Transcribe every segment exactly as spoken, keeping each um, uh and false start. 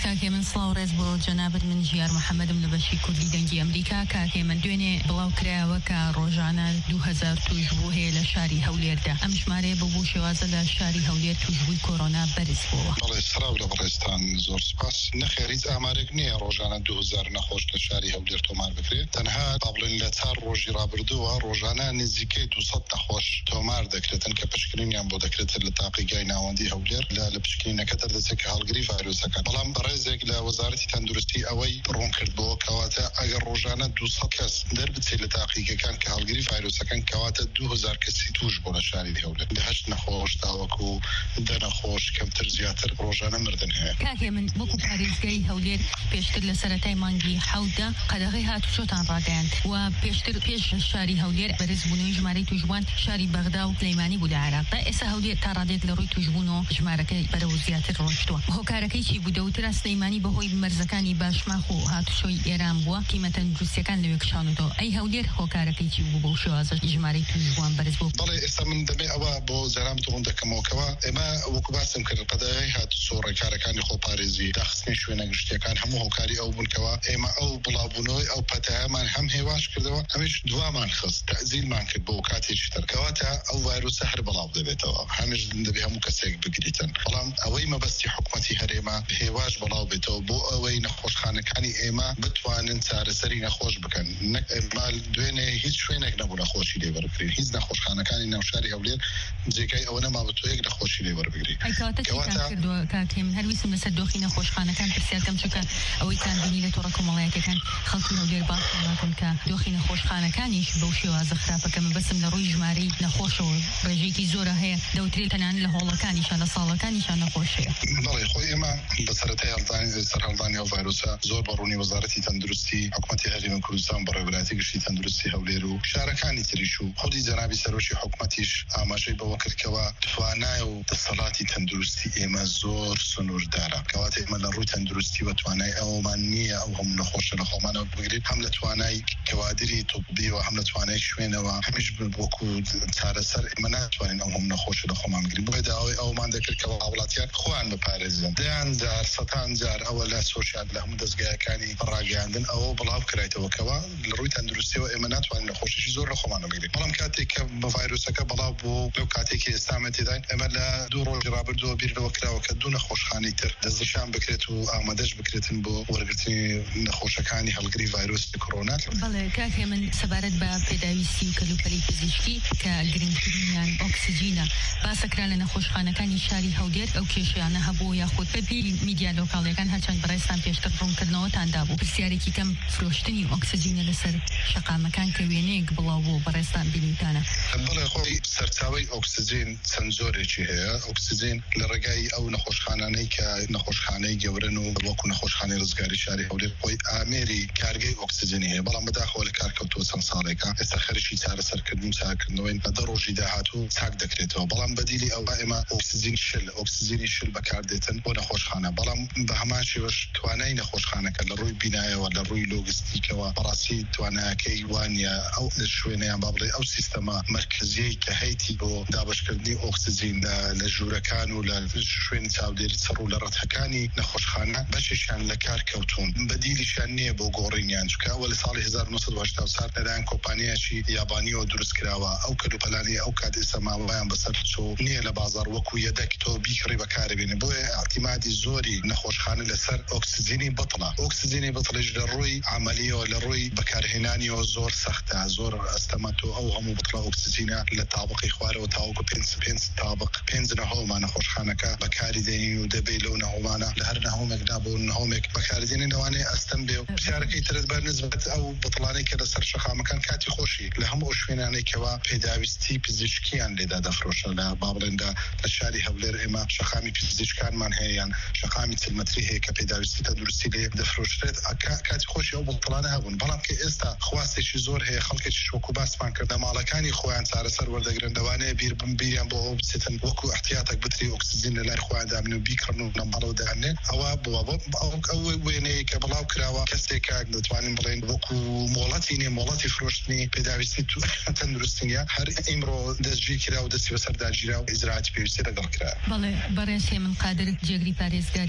کاکێ من سڵاو ڕێز بۆ جەنابەت من ژیار محەممەدم لە بەشی کوردی دەنگی ئەمریکا. کاکێ من دوێنێ بڵاو کرایەوە کە ڕۆژانە دوو هەزار توش بوو هەیە لە شاری هەولێردا. ئەم ژمارەیە بە بۆ شێوازە لە شاری هەولێر توشبووی کۆرۆنا بەرز بووە. بەڵێ سراو لە بەڕێستان زۆر سپاس. نەخێر هیچ ئامارێک نییە ڕۆژانە دوو هەزار نەخۆش لە شاری هەولێر تۆمار بکرێت. تەنها قبڵین لە چار ڕۆژی ڕابردووە ڕۆژانە نزیکەی دووسەد نەخۆش تۆمار دەکرێتن کە پشکنینیان بۆ دەکرێتن لە تاقیگای ناوەندی هەولێر لە لە پشکنینەکە دەردەچێت کە هەڵگری ڤایرۆسەکە. بەڵام بەڕێزێک لە وەزارەتی تەندروستی ئەوەی ڕوون کردبەوە کەواتە ئەگەر ڕۆژانە دووسەد کەس دەربچێت لە تاقیگەکان کە هەڵگری ڤایرۆسەکەن کەواتە دوو هەزار کەسی توش بۆ لە شاری هەولێر لە هەشت نەخۆش تاوەکو دە نەخۆش کەمتر زیاتر ڕۆژانە مردن هەیە. کاکێ من وەکو پارێزگای هەولێر پێشتر لە سەرەتای مانگی حەوتدا قەدەغەی هاتوچۆتان ڕاگەیاند و پێشتر پێش شاری هەولێر بەرزبوونەوەی ژمارەی توشبووان شاری بەغدا و سلەیمانی بوو لە عێراقدا. ئێستا هەولێر تا ڕادێک لە ڕووی توشبوونەوە ژمارەکەی بەرەو زیاتر ڕۆیشتووە. هۆکارەکەی چی بوو؟ دەوترا سلەیمانی بەهۆی مەرزەکانی باشماخ و هاتوچۆی ئێران بووە تیمە تەندروستیەکان لەوێ کشانەوە. ئەی هەولێر هۆکارەکەی چی بوو بەو شێوازە ژمارەی توشبووان بەرز بوو؟ بەڵێ ئێستا من دەبێ ئەوە بۆ زەرام دڕون دەکەمەوەکەوە ئێمە وەکو باسم کرد قەدەغەی هاتوچۆ ڕێکارەکانی خۆپارێزی داخستنی شوێنە گشتیەکان هەموو هۆکاری ئەو بوونکەوە ئێمە ئەو بڵاوبوونەوەی ئەو پەتایەمان هەم هێواش کردەوە هەمیش دوامان خست تەعزیلمان کرد بۆ کاتێکی تەرکەواتە ئەو ڤایرۆسە هەر بڵاو دەبێتەوە هەمیش دەبێ هەموو کەسێک بگریتن. بەڵام ئەوەی مەبەستی حکومەتی هەرێمە هێواش بڵاو بێتەوە بۆ ئەوەی نەخۆشخانەکانی ئێمە بتوانن چارەسەری نەخۆش بکەن. نەکمال دوێنێ هیچ شوێنێک نەبوو نەخۆشی لێ وەربگرین. هیچ نەخۆشخانەکانی ناوشاری هەولێر جێگای ئەوە نەما بتوەیەک نەخۆشی لێ وەربگرین. کەواتە کاکێ من هەرویستم لەسەر دۆخی نەخۆشخانەکان پرسیارکەم چونکە ئەوەی تان بینی لە تۆڕە کۆمەڵایەتەکان خەڵکی هەولێر باسکەن کە دۆخی نەخۆشخانەکانیش بەو شێوازە خراپەکە من بەسم لە ڕووی ژمارەی نەخۆشەوە ڕێژەیەکی زۆرە هەیە دەوترێت تەنان لە هۆڵەکانیشان لە ساڵەکانیشان نەخۆش هەیە. بەڵێ خۆی ئێمە بە سەرەتای هەڵدانی سەرهەڵدانی ئەو ڤایرۆسە زۆر بەڕوونی وەزارەتی تەندروستی حکومەتی هەرێمی کوردستان بە ڕێوەبەرایەتی گشتی تەندروستی هەولێر و شارەکانی تریش و خودی جەنابی سەرۆکی حکومەتیش ئاماژەی بەوە کرد کەوە توانای و دەسەڵاتی تەندروستی ئێمە زۆر سنووردارە. کەواتە ئێمە لە ڕووی تەندروستی و توانای ئەومان نییە ئەو هەموو نەخۆشە لە خۆمانەوە بگرێت هەم لە توانای کەوادری توبی و هەم لە توانای شوێنەوە هەمیش وەکو چارەسەر ئێمە ناتوانین ئەو هەموو نەخۆشە لە خۆمان بگرین. بۆیە داوای ئەومان دەکرد کە وڵاتیان خۆیان بپارێزن. دەیان جار سەتان جار ئەوە لە سۆشیال لە هەموو دەستگایەکانی ڕاگەیاندن ئەوە بڵاو کرایتەوە کەوە لە ڕووی تەندروستیەوە ئێمە ناتوانین نەخۆشیی زۆر لە خۆمانەوە بگرین. بەڵام کاتێک کە بە ڤایرۆسەکە بەڵاو بوو لەو کاتێکی ئێستامە تێداین ئێمە لە دوو ڕۆژی ڕابردووە بیرەوە کراوە کە دوو نەخۆشخانەی تر دەستنیشان بکرێت و ئامادەش بکرێتن بۆ وەرگرتنی نەخۆشەکانی هەڵگری ڤایرۆسی کۆرۆنا. بەڵێ کاکێ من سەبارەت بە پێداویستی و کەلوپەلی پزیشکی کە گرنگترینیان ئۆکسیجینە باسەکرا لە نەخۆشخانەکانی شاری هەولێر ئەو کێشەیانە هەبوو یاخود بەپێی میدیا لۆکاڵیەکان هەرچەند بەڕێستان پێشتر ڕوونکردنەوەتاندا بوو پرسیارێکی کەم فرۆشتنی ئۆکسیجینە لەسەر شەقامەکان کە وێنەیەک بڵاو بوو بەڕێستان بینیتانە. بەڵێ خۆی سەرچاوی ئۆکسیجین چەند زۆرێکی هەیە. ئۆکسیجین لە ڕێگای ئەو نەخۆشخانانەی کە نەخۆشخانەی گەورن و وەکو نەخۆشخانەی ڕزگاری شاری هەولێر خۆی ئامێری کارگەی ئۆکسیجینی هەیە. بەڵام بەداخەوە لە کارکەوتووە چەند ساڵێکە ئێستا خەریکی چارەسەرکردن چاکردنەوەی لە دە ڕۆژی داهاتوو چاک دەکرێتەوە. بەڵام بەدیلی ئەوە ئێمە ئۆکسیجین شل ئۆکسیجینی شل بەکاردێتن بۆ نەخۆشخانە. بەڵام بە هەمان شێوەش توانای نەخۆشخانەکە لە ڕووی بینایەوە لە ڕووی لۆگستیکەوە بەڕاستی توانایەکەی وانە ئەو شوێنەیان با بڵێ ئەو سیستەمە مرکزیەی کە هەیتی بۆ دابشکردنی ئۆکسیجین لە ژوورەکان و لە شوێن چاودێری سەر و لە ڕەتەکانی نەخۆشخانە بەشیشان لە کار کەوتون. بەدیلیشان نییە بۆ گۆڕینیان چونکە ئەوە لە ساڵی هەزار و نۆ سەد و هەشتا و چوار لەلایەن کۆمپانیایەکی یابانیەوە دروست کراوە. ئەو کەلوپەلانی ئەو کات ئێستا ماوەیان بەسەر چۆ نییە لە بازار وەکو یەدەک تۆ بیکڕی بەکاربێنێ. بۆیە ئاحتیمادی زۆری نەخۆشخانە لەسەر ئۆکسیجینی بەتڵە. ئۆکسیجینی بەتڵش لە ڕووی عملیەوە لە ڕووی بەکارهێنانیەوە زۆر سەختە زۆر ئەستەمەتۆ ئەو هەموو بتڵە ئۆکسیجینە لە تابقی خوارەوە تاوەکو پێنج پێنج تابق پێنج نەهۆڵمان نەخۆشخانەکە بەکاری دێنین و دەبێت لەو نەهۆڵمانە لە هەر نەهۆمێکدا بۆ نەهۆمێک بەکاردێنین لەوانەیە ئەستەم بێ و پرسیارەکەی ترت بەر نسبەت ئەو بتڵانەی کە لەسەر شەقامەکان کاتی خۆشی لە هەموو شوێنانێکەوە پێداویستی پزیشکیان لێدا دەفرۆشە. لە بابڵێندا لە شاری هەولێر ئێمە شەقامی پزیشکانمان هەیەیان شەقامی چلمەتری هەیە کە پێداویستی تەندروستی لێ دەفرۆشرێت کاتی خۆشی ئەو بتڵانە هەبوون. بەڵام کە ئێستا خواستێکی زۆر هەیە خەڵکێکی وەکو باسمان کرد لە ماڵەکانی خۆیان چارەسەر وەردەگرن لەوانەیە بیر بمبیریان بۆ ئەو بچێتن وەکو احتیاتێک بتری ئۆکسیجین لە لای خۆیان دابن و بیکڕن و لە ماڵەوە دانێن. ئەوە بووە ئەو وێنەیە کە بڵاو کراوە کەسێکە دەتوانین بڵێن وەکو مۆڵەتی نیە مۆڵەتی فرۆشتنی پێداویستی تەندروستیە هەر ئیمڕۆ دەستگیر کرا و دەستی بەسەرداگیرا و ئیجراعاتی پێویستی لەگەڵ کرا. بەڵێ بەڕێز من قادر جێگری پارێزگاری هەولێر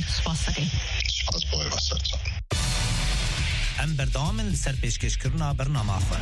سپاس دەکەین. سپاس بۆ وەسەرچان. ئەم بەردەوامن لەسەر پێشکەشکردنا بەرنامەخۆن.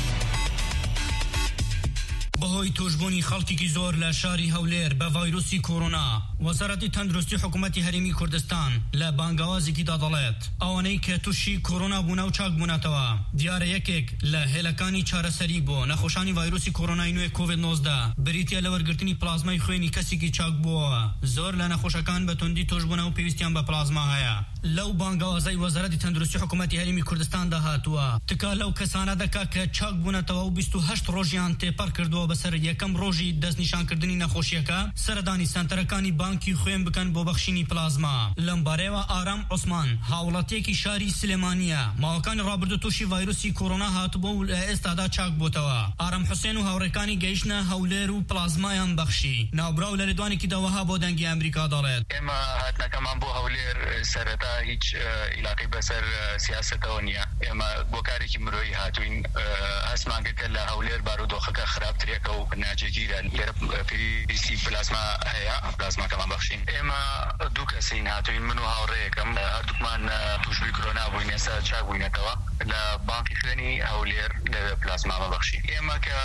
بەهۆی توشبوونی خەڵکێکی زۆر لە شاری هەولێر بە ڤایرۆسی کۆڕۆنا، وەزارەتی تەندروستی حکوومەتی هەرێمی کوردستان لە بانگاوازێکی دەڵێت ئەوانەی کە تووشی کۆڕۆنا بوون و چاک بوونەتەوە دیارە یەکێک لە هێلەکانی چارەسەری بۆ نەخۆشانی ڤایرۆسی کۆڕۆنای نوێ کۆڤید نۆزدە بریتە لە وەرگرتنی پلازمای خوێنی کەسێکی چاک بووەوە. زۆر لە نەخۆشەکان بە توندی توشبوونە و پێویستیان بە پلازما هەیە. لەو بانگاوازەی وەزارەتی تەندروستی حکوومەتی هەرێمی کوردستان داهاتووە تکا لەو کەسانە دەکا کە چاک بوونەتەوە و بیست و هەشت ڕۆژیان تێپەر کردووە بەسەر یەکەم ڕۆژی دەستنیشانکردنی نەخۆشیەکە سەردانی سنتەرەکانی بانکی خوێن بکەن بۆ بەخشینی پلازما. لەم بارەیەوە ئارام عوسمان هاوڵاتیەکی شاری سلێمانیە ماوەکانی ڕابردوو تووشی ڤایرۆسی کۆڕۆنا هاتبوو و لە ئێستادا چاک بووتەوە. ئارام حوسێن و هاوڕێکانی گەیشتنە هەولێر و پلازمایان بەخشی. ناوبراو لە لێدوانێکی داوەها بۆ دەنگی ئەمریکا دەڵێت ئێمە هاتنەکەمان بۆ هەولێر سەرەتا هیچ عیلاقی بەسەر سیاسەتەوە نییە. ئێمە بۆ کارێکی مرۆیی هاتوین. هەستمان کرد کە لە هەولێر بارودۆخەکە خراپترێکە و ناجێگیرە. لێرە پێویستی پلازما هەیە، پلازماکەمان بەخشین. ئێمە دوو کەسین هاتوین، من و هاوڕێیەکەم هەردووکمان تووشبووی کۆڕۆنا بووین، ئێستا چاک بووینەتەوە لە بانکی خوێنی هەولێر لە پلازمامە بەخشین. ئێمە کە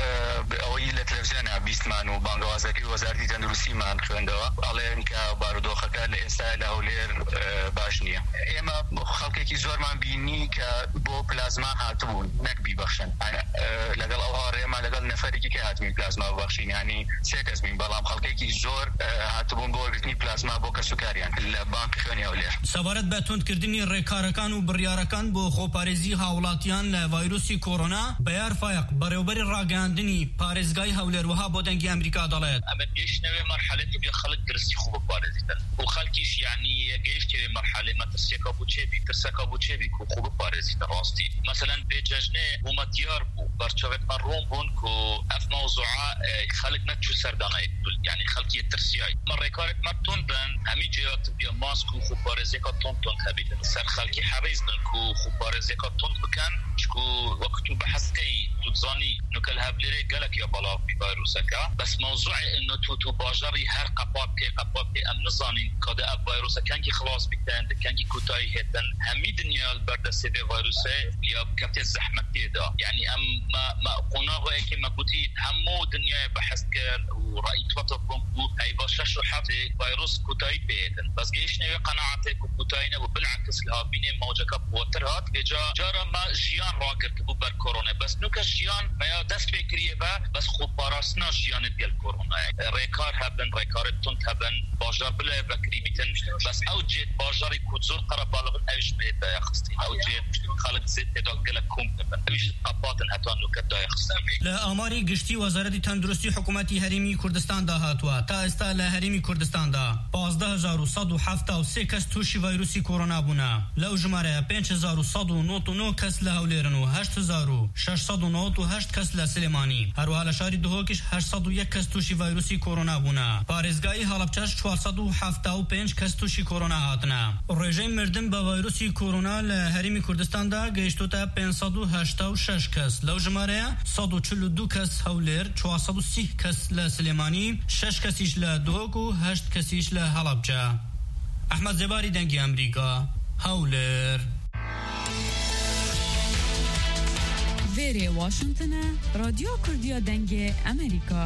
ئەوەی لە تەلەڤیزیۆنە بیستمان و بانگەوازەکەی وەزارەتی تەندروستیمان خوێندەوە ئەڵێن کە بارودۆخەکە لە ئێستا لە هەولێر باش نییە. ئێمە خەڵکێکی زۆرمان بینی کە بۆ پلازما هاتبوون نەک بیبەخشن. لەگەڵ ئەو هاوڕێمان لەگەڵ نەفەرێکی کە هاتوین پلازما ببەخشین، ینی سێ کەس بین، بەڵام خەڵکێکی زۆر هاتبوون بۆ وەرگرتنی پلازما بۆ کەسوکاریان لە بانکی خوێنی هەولێر. سەبارەت بە توندکردنی ڕێکارەکان و بڕیارەکان بۆ خۆپارێزی هاوڵاتیان لە ڤایرۆسی کۆڕۆنا بەیار فایق بەڕێوەبەری ڕاگەاندنی پارێزگای هەولێر وها بۆ دەنگی ئەمریکا دەڵێت ئەمە گەیشتنەوەی مەرحەلەی بێ خەڵک درستی خوب بپارێزیتن و خەڵکیش یعنی گەیشتەوەی مەرحەلەی مەترسیەکە بوو چێبی ترسەکە بوو چێبی و خوب بپارێزیتە ڕاستی. مثلا بێجەژنێ حکوومەتیار بوو بەرچەوێتمان ڕۆم بوون و ئەف مەوزوعە خەڵک نەچوو سەردانای یعنی خەڵکی ترسیای من ڕێکارێک مەتون بن هەمی جێات بیا ماسک و خوبپارێزیەکە تۆن تۆن هەبیتن سەر خەڵکی حەریز بن و خوبپارێزیەکە تۆن بکەن چکو وەکتو بەحەسکەی توتزانی نوکەل هەبلێرێ گەلک یا بەڵاو ڤایرۆسەکە بەس مەوزوعی ئینۆ تو تو باژەڕی هەر قەپات پێ قەپات پێ ئەم نزانین کەدە ئەف ڤایرۆسەکانکی خلاص بکەن دەکەنکی کوتایی هێتن هەمی دنیا بەردەستێ بێ ڤایرۆسە یا بکەتێ زەحمەت تێدا یعنی ئەم ما قۆناغەیەکی مەگوتی هەموو دنیای بەحەس کرد و ڕائیت وەتە بۆم بوو هەی بە شەش و هەفتێ ڤایرۆس کوتایی پێێتن بەس گەیشتنەوەی قەناعەتێک و کوتایی نەبوو بالعکس لە هاوبینێ مەوجەکە بۆتر هات بێجا جارە ما ژیان ڕاگرت بوو بەر کۆڕۆنا بەس نوکە ژیان مەیا دەست پێ کریە بە بەس خۆپاراستنا ژیانت گەل کۆڕۆنایە ڕێکار هەبن ڕێکارت تند هەبن باژار بلێ بەکری بیتن بەس ئەو جێت باژاری کو زۆر قەرە باڵغن ئەویش بێت دایەخستی ئەو جێت خەڵک زێت تێدا گەلە کوم دەبن ئەویش قەپاتن هەتا نوکە دایەخستن. لە ئاماری گشتی وەزارەتی تەندروستی حکوومەتی هەرێمی کوردستان داهاتووە تا ئێستا لە هەرێمی کوردستاندا پانزدە هەزار و سەد و حەڤتا و سێ کەس تووشی ڤایرۆسی کۆڕۆنا بوونە. لەو ژمارەیە پێنج هەزار و سەد و نۆ و نۆ کەس لە هەولێرن و هەشت هەزار و شەش سەد و نۆ و هەشت کەس لە سلێمانی. هەروەها لە شاری دهۆکیش هەشت سەد و یەک کەس تووشی ڤایرۆسی کۆڕۆنا بوونە. پارێزگای هەڵەبجەش چوار سەد و حەڤتا و پێنج کەس تووشی کۆڕۆنا هاتنە. ڕێژەی مردن بە ڤایرۆسی کۆڕۆنا لە هەرێمی کوردستاندا گەیشتوتە پێنج سەد و هەشتا و شەش کەس. لەو ژمارەیە سەد و چل و دوو کەس هەولێر، چوار سەد و سی کەس لە سلێمانی، شەش کەسیش لە دهۆک و هەشت کەسیش لە هەڵەبجە. ئەحمەد زێباری دەنگی ئەمریکا، هەولێر. وێرێ واشنگتنە، رادیۆ کوردیا دەنگی ئەمریکا.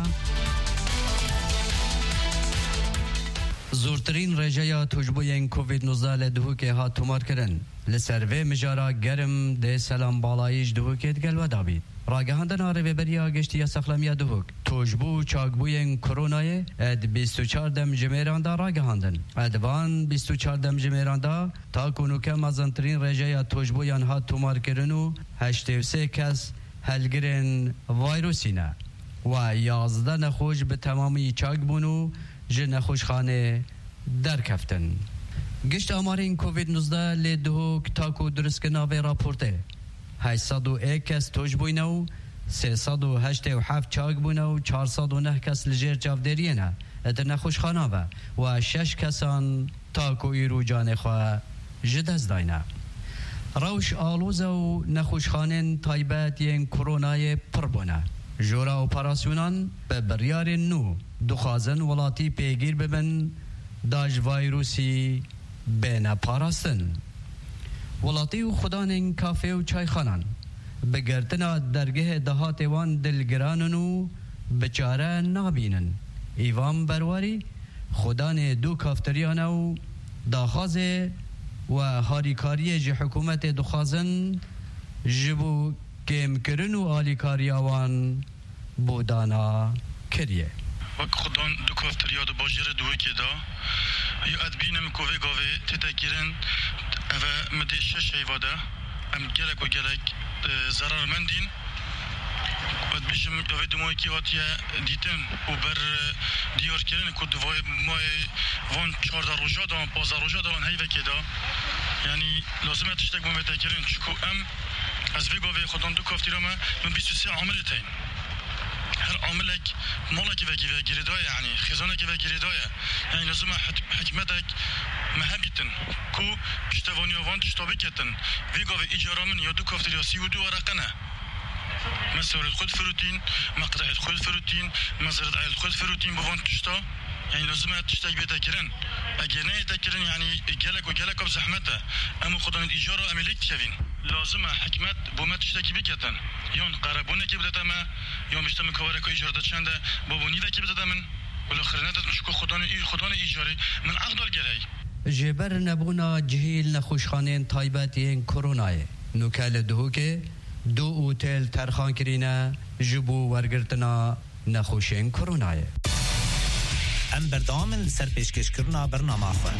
زۆرترین ڕێژەیە توشبوویên کۆڤید نۆزدە لە دهۆکê hat تۆمارkirin. Li ser vê mijara germ dê selambalayî ji dihokê digel ve dabît. Ragihandina rêveberiya geştiya sexlemiya dihok tûjbû û çakbûyên koronayê ed bîst û çar dem ji mêran da ragihandin. Ed van bîst û çar dem ji mêran da ta konûke mezintirîn rêjeya tûjbûyan hat tômarkirin û heştê û sê kes helgirên vayrosî ne. We yazde nexweş bi temamî çakbûn û ji nexweşxanê derkeftin. Gişt amarên kۆڤید nûzdeh lê dihok ta ku duristkirina vê raportê heşt sed û êk kes tûj bûyne û sê sed û heştê û heft çak bûne û çar sed û neh kes li jêr çavderiyê ne di nexweşxana ve û şeş kesan ta ku îro canê xwe ji dest dayne. Rewş alûze û nexweşxanên taybet yên koronayê pir bûne. Jora operasyonan bi biryarên nû dixwazin welatî pêgîr bibin da ji vayrosî بین پاراستن ولاتی و خدان کافه و چای خانان بگرتنا درگه دهات وان دلگرانن و بچاره نابینن ایوان برواری خدان دو کافتریان و داخاز و هاریکاری جه حکومت دخازن جبو کم کرن و آلیکاری آوان بودانا کریه وقت خدان دو کافتریا دو باجر دوی که دا یا ادبینم کوه گاوه تیتا گیرن اوه مده شش ایواده ام گلک و گلک ضرر مندین بعد بیشم اوه دموی که هاتیه دیتن و بر دیار کردن که دوای مای وان چهارده روژا دان پازده روژا دان هیوه که دا یعنی لازمه تشتک مومتا کردن چکو ام از وی گاوه خودان دو کافتی را من بیست و سه عامل تاین هر عاملك مالك وكي وكيردايا يعني خزانك وكيردايا يعني لازم حكمتك مهبيتن كو كشتواني وان تشتابكتن ويغا و اجاره من يا دو كافتر يا سيودو ورقنا مسار خود فروتين مقطع خود فروتين مزرعه خود فروتين بوان تشتا يعني لازم تشتاق بتاكرن اگر نه تاكرن يعني جلك وجلك بزحمته اما خدان الاجاره عمليك كفين لازم حكمت بوما تشتكي بكتن يون قربونه كي بدتا ما يوم مشتم كوارك اجاره چنده بابوني ده كي بدتا من والاخرنات مشكو خدان اي خدان اجاره من عقد الجلي جبر نبونا جهیل نخوشخانین تایبتین کرونای نوکل دهوکه دو اوتل ترخان کرینه جبو ورگرتنا نخوشین کرونای ام بردامن سر پیشکش کرنا برنامه خواه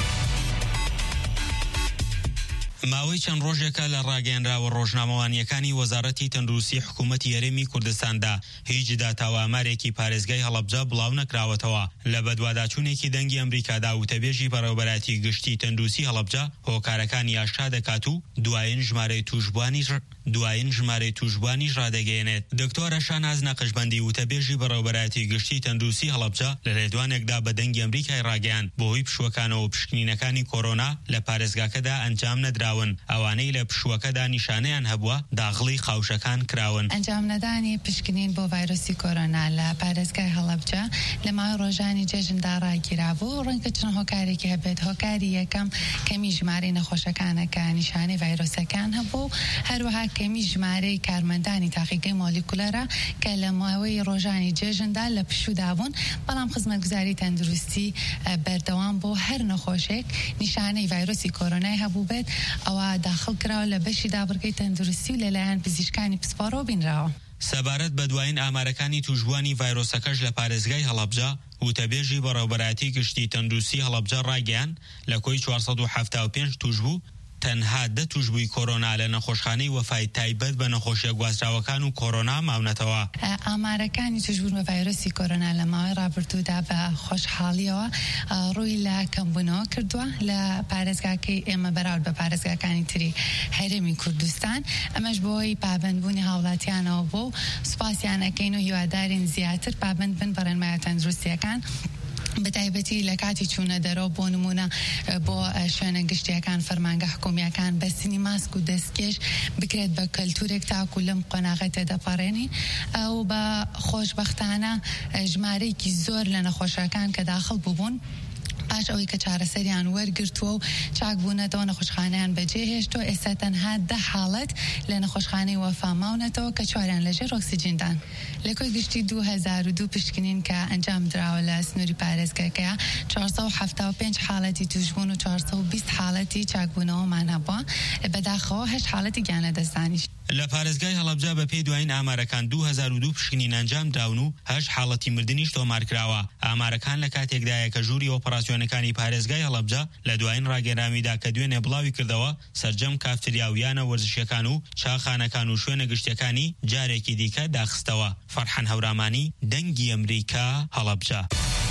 ماوەی چەند ڕۆژێکە لە ڕاگەیەنراوە ڕۆژنامەوانیەکانی وەزارەتی تەندروستی حکوومەتی هەرێمی کوردستاندا هیچ داتاوامارێکی پارێزگای هەڵەبجە بڵاو نەکراوەتەوە لە بەدواداچوونێکی دەنگی ئەمریکادا وتەبێژی بەڕێوەبەراتی گشتی تەندروستی هەڵەبجە هۆکارەکانی ئاشکرا دەکات و دوایین ژمارەی توشبوانی دوایین ژمارەی توشبوانیش ڕادەگەیەنێت. دکتۆرە شاناز نەقشبەندی وتەبێژی بەڕێوەبەراتی گشتی تەندروستی هەڵەبجە لە لێدوانێکدا بە دەنگی ئەمریکای ڕاگەیاند بۆهۆی پشووەکانەوە پشکنینەکانی کۆرۆنا لە پارێزگاکەدا ئەنجام نەدراون. ئەوانەی لە پشووەکەدا نیشانەیان هەبووە داغڵی خاوشەکان کراون. ئەنجام نەدانی پشکنین بۆ ڤایرۆسی کۆرۆنا لە پارێزگای هەڵەبجە لە ماوەی ڕۆژانی جێژندا ڕاگیرابوو. ڕەنگە چەند هۆکارێکی هەبێت. هۆکاری یەکەم کەمی ژمارەی نەخۆشەکانەکە نیشانەی ڤایرۆسەکان هەبوو، هەروەها کەمی ژمارەی کارمەندانی تاقیگەی مۆلیکولەرە کە لە ماوەی ڕۆژانی جێژندا لە پشوودا بوون، بەڵام خزمەتگوزاری تەندروستی بەردەوام بۆ هەر نەخۆشێک نیشانەی ڤایرۆسی کۆرۆنای هەبوو بێت ئەوە داخل کراوە لە بەشی دابڕگەی تەندروستی و لەلایەن پزیشکانی پسپۆرەوە بینراوە. سەبارەت بە دوایین ئامارەکانی توشبوانی ڤایرۆسەکەش لە پارێزگای هەڵەبجە وتەبێژی بەڕێوەبەراتی گشتی تەندروستی هەڵەبجە ڕاگەیان لە کۆی چوارسەد و هەفتاد و پێنج توشبوو تەنها دە توشبووی کۆرۆنا لە نەخۆشخانەی وەفای تایبەت بە نەخۆشیە گواستراوەکان و کۆرۆنا ماونەتەوە. ئامارەکانی توشبوون بە ڤایرۆسی کۆرۆنا لە ماوەی ڕابردوودا بە خۆشحاڵیەوە ڕووی لە کەمبوونەوە کردووە لە پارێزگاکەی ئێمە بەراورد بە پارێزگاکانی تری هەرێمی کوردستان. ئەمەش بۆی پابەندبوونی هاوڵاتیانەوە بۆ سوپاسیانەکەین و هیوادارین زیاتر پابەند بن بە ڕێنمایە تەندروستیەکان بەتایبەتی لە کاتی چوونە دەرەوە بۆ نمونە بۆ شوێنە گشتیەکان فەرمانگە حکومیەکان بەستنی ماسک و دەستکێش بکرێت بە کەلتورێک تاکو لەم قۆناغەتە دەپەڕێنین و بە خۆشبەختانە ژمارەیەکی زۆر لە نەخۆشەکان کە داخڵ بووبوون پاش ئەوەی کە چارەسەریان وەرگرتووە و چاک بوونەتەوە نەخۆشخانەیان بەجێهێشتووە ئێستا تەنها دە حاڵەت لە نەخۆشخانەی وەفا ماونەتەوە کە چواریان لەژێر ئۆکسیجیندان. لە کۆی گشتی دوو هەزار و دوو پشکنین کە ئەنجام دراوە لە سنووری پارێزگاکەیە چوارسەد و هەفتاد و پێنج حاڵەتی توشبوون و چوارسەد و بیست حاڵەتی چاکبوونەوەمان هەبووە، بەداخەوە هەشت حاڵەتی گیانەدەستانیش. لە پارێزگای هەڵەبجە بە پێی دوایین ئامارەکان دوو هەزار و دوو پشکنین ئەنجام دراون و هەشت حاڵەتی مردنیش تۆمارکراوە. ئامارەکان لە کاتێکدایە کە ژووری ئۆپەراسیۆنەکانی پارێزگای هەڵەبجە لە دوایین ڕاگەرامیدا کە دوێنێ بڵاوی کردەوە سەرجەم کافتریاویانە وەرزشەکان و چاخانەکان و شوێنە گشتەکانی جارێکی دیکە داخستەوە. فەرحان هەورامانی دەنگی ئەمریکا هەڵەبجە.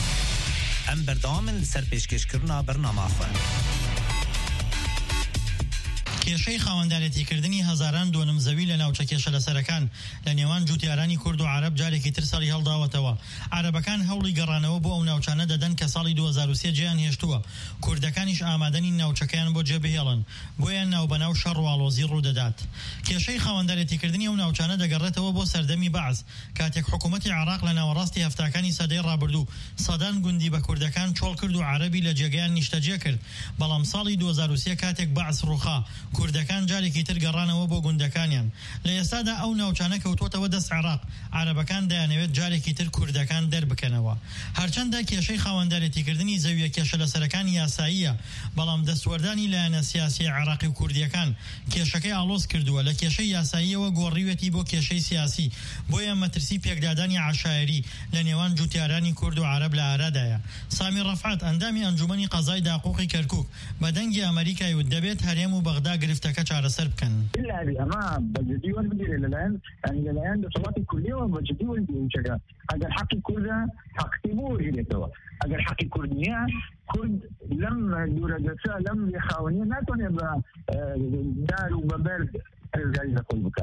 ئەم بەردەوامن لەسەر پێشکەشکردنا بەرنامە خوێن. کێشەی خاوەندارێتیکردنی هەزاران دۆنمزەوی لە ناوچە کێشە لەسەرەکان لە نێوان جوتیارانی کورد و عەرەب جارێکی تر سەری هەڵداوەتەوە. عەرەبەکان هەوڵی گەڕانەوە بۆ ئەو ناوچانە دەدەن کە ساڵی دوو هەزار و سێ جێیان هێشتووە. کوردەکانیش ئامادەنی ناوچەکەیان بۆ جێبهێڵن، بۆیان ناوبەناو شەڕ و ئاڵۆزی ڕوودەدات. کێشەی خاوەندارێتیکردنی ئەو ناوچانە دەگەڕێتەوە بۆ سەردەمی بەعز، کاتێک حکوومەتی عێراق لە ناوەڕاستی هەفتاکانی سەدەی ڕابردوو سەدان گوندی بە کوردەکان چۆڵ کرد و عەرەبی لە جێگەیان نیشتەجێ کرد. بەڵام ساڵی دوو هەزار و سێ کاتێک بەعز ڕووخا، کوردەکان جارێکی تر گەڕانەوە بۆ گوندەکانیان. لە ئێستادا ئەو ناوچانە کەوتوتەوە دەست عێراق، عەرەبەکان دەیانەوێت جارێکی تر کوردەکان دەربکەنەوە. هەرچەندە کێشەی خاوەندارێتیکردنی زەویە کێشە لەسەرەکان یاساییە، بەڵام دەستوەردانی لایەنە سیاسی عێراقی و کوردیەکان کێشەکەی ئاڵۆز کردووە، لە کێشەی یاساییەوە گۆڕیوێتی بۆ کێشەی سیاسی، بۆیە مەترسی پێکدادانی عەشایری لە نێوان جوتیارانی کورد و عەرەب لە ئارادایە. سامی ڕەفعات ئەندامی ئەنجومەنی قەزای داقوقی کەرکووک بە دەنگی ئەمریکای و دەبێت هەرێم و بەغدا گرفتەکە چارەسەر بکەن. ئەمە بەجددی وەربگیرێ لەلایەن لەلایەن دەسەڵاتی کوردیەوە بەجددی وەربگیرێتەکە. ئەگەر حەقی کوردە حەقی بۆ وەرگێتەوە، ئەگەر حەقی کورد نییە، کورد لەم دوورەدەچە لەم لێخاوەنیە ناتوانێت بە دار و بەبەرد ئەرزگاری لەخۆی بکە.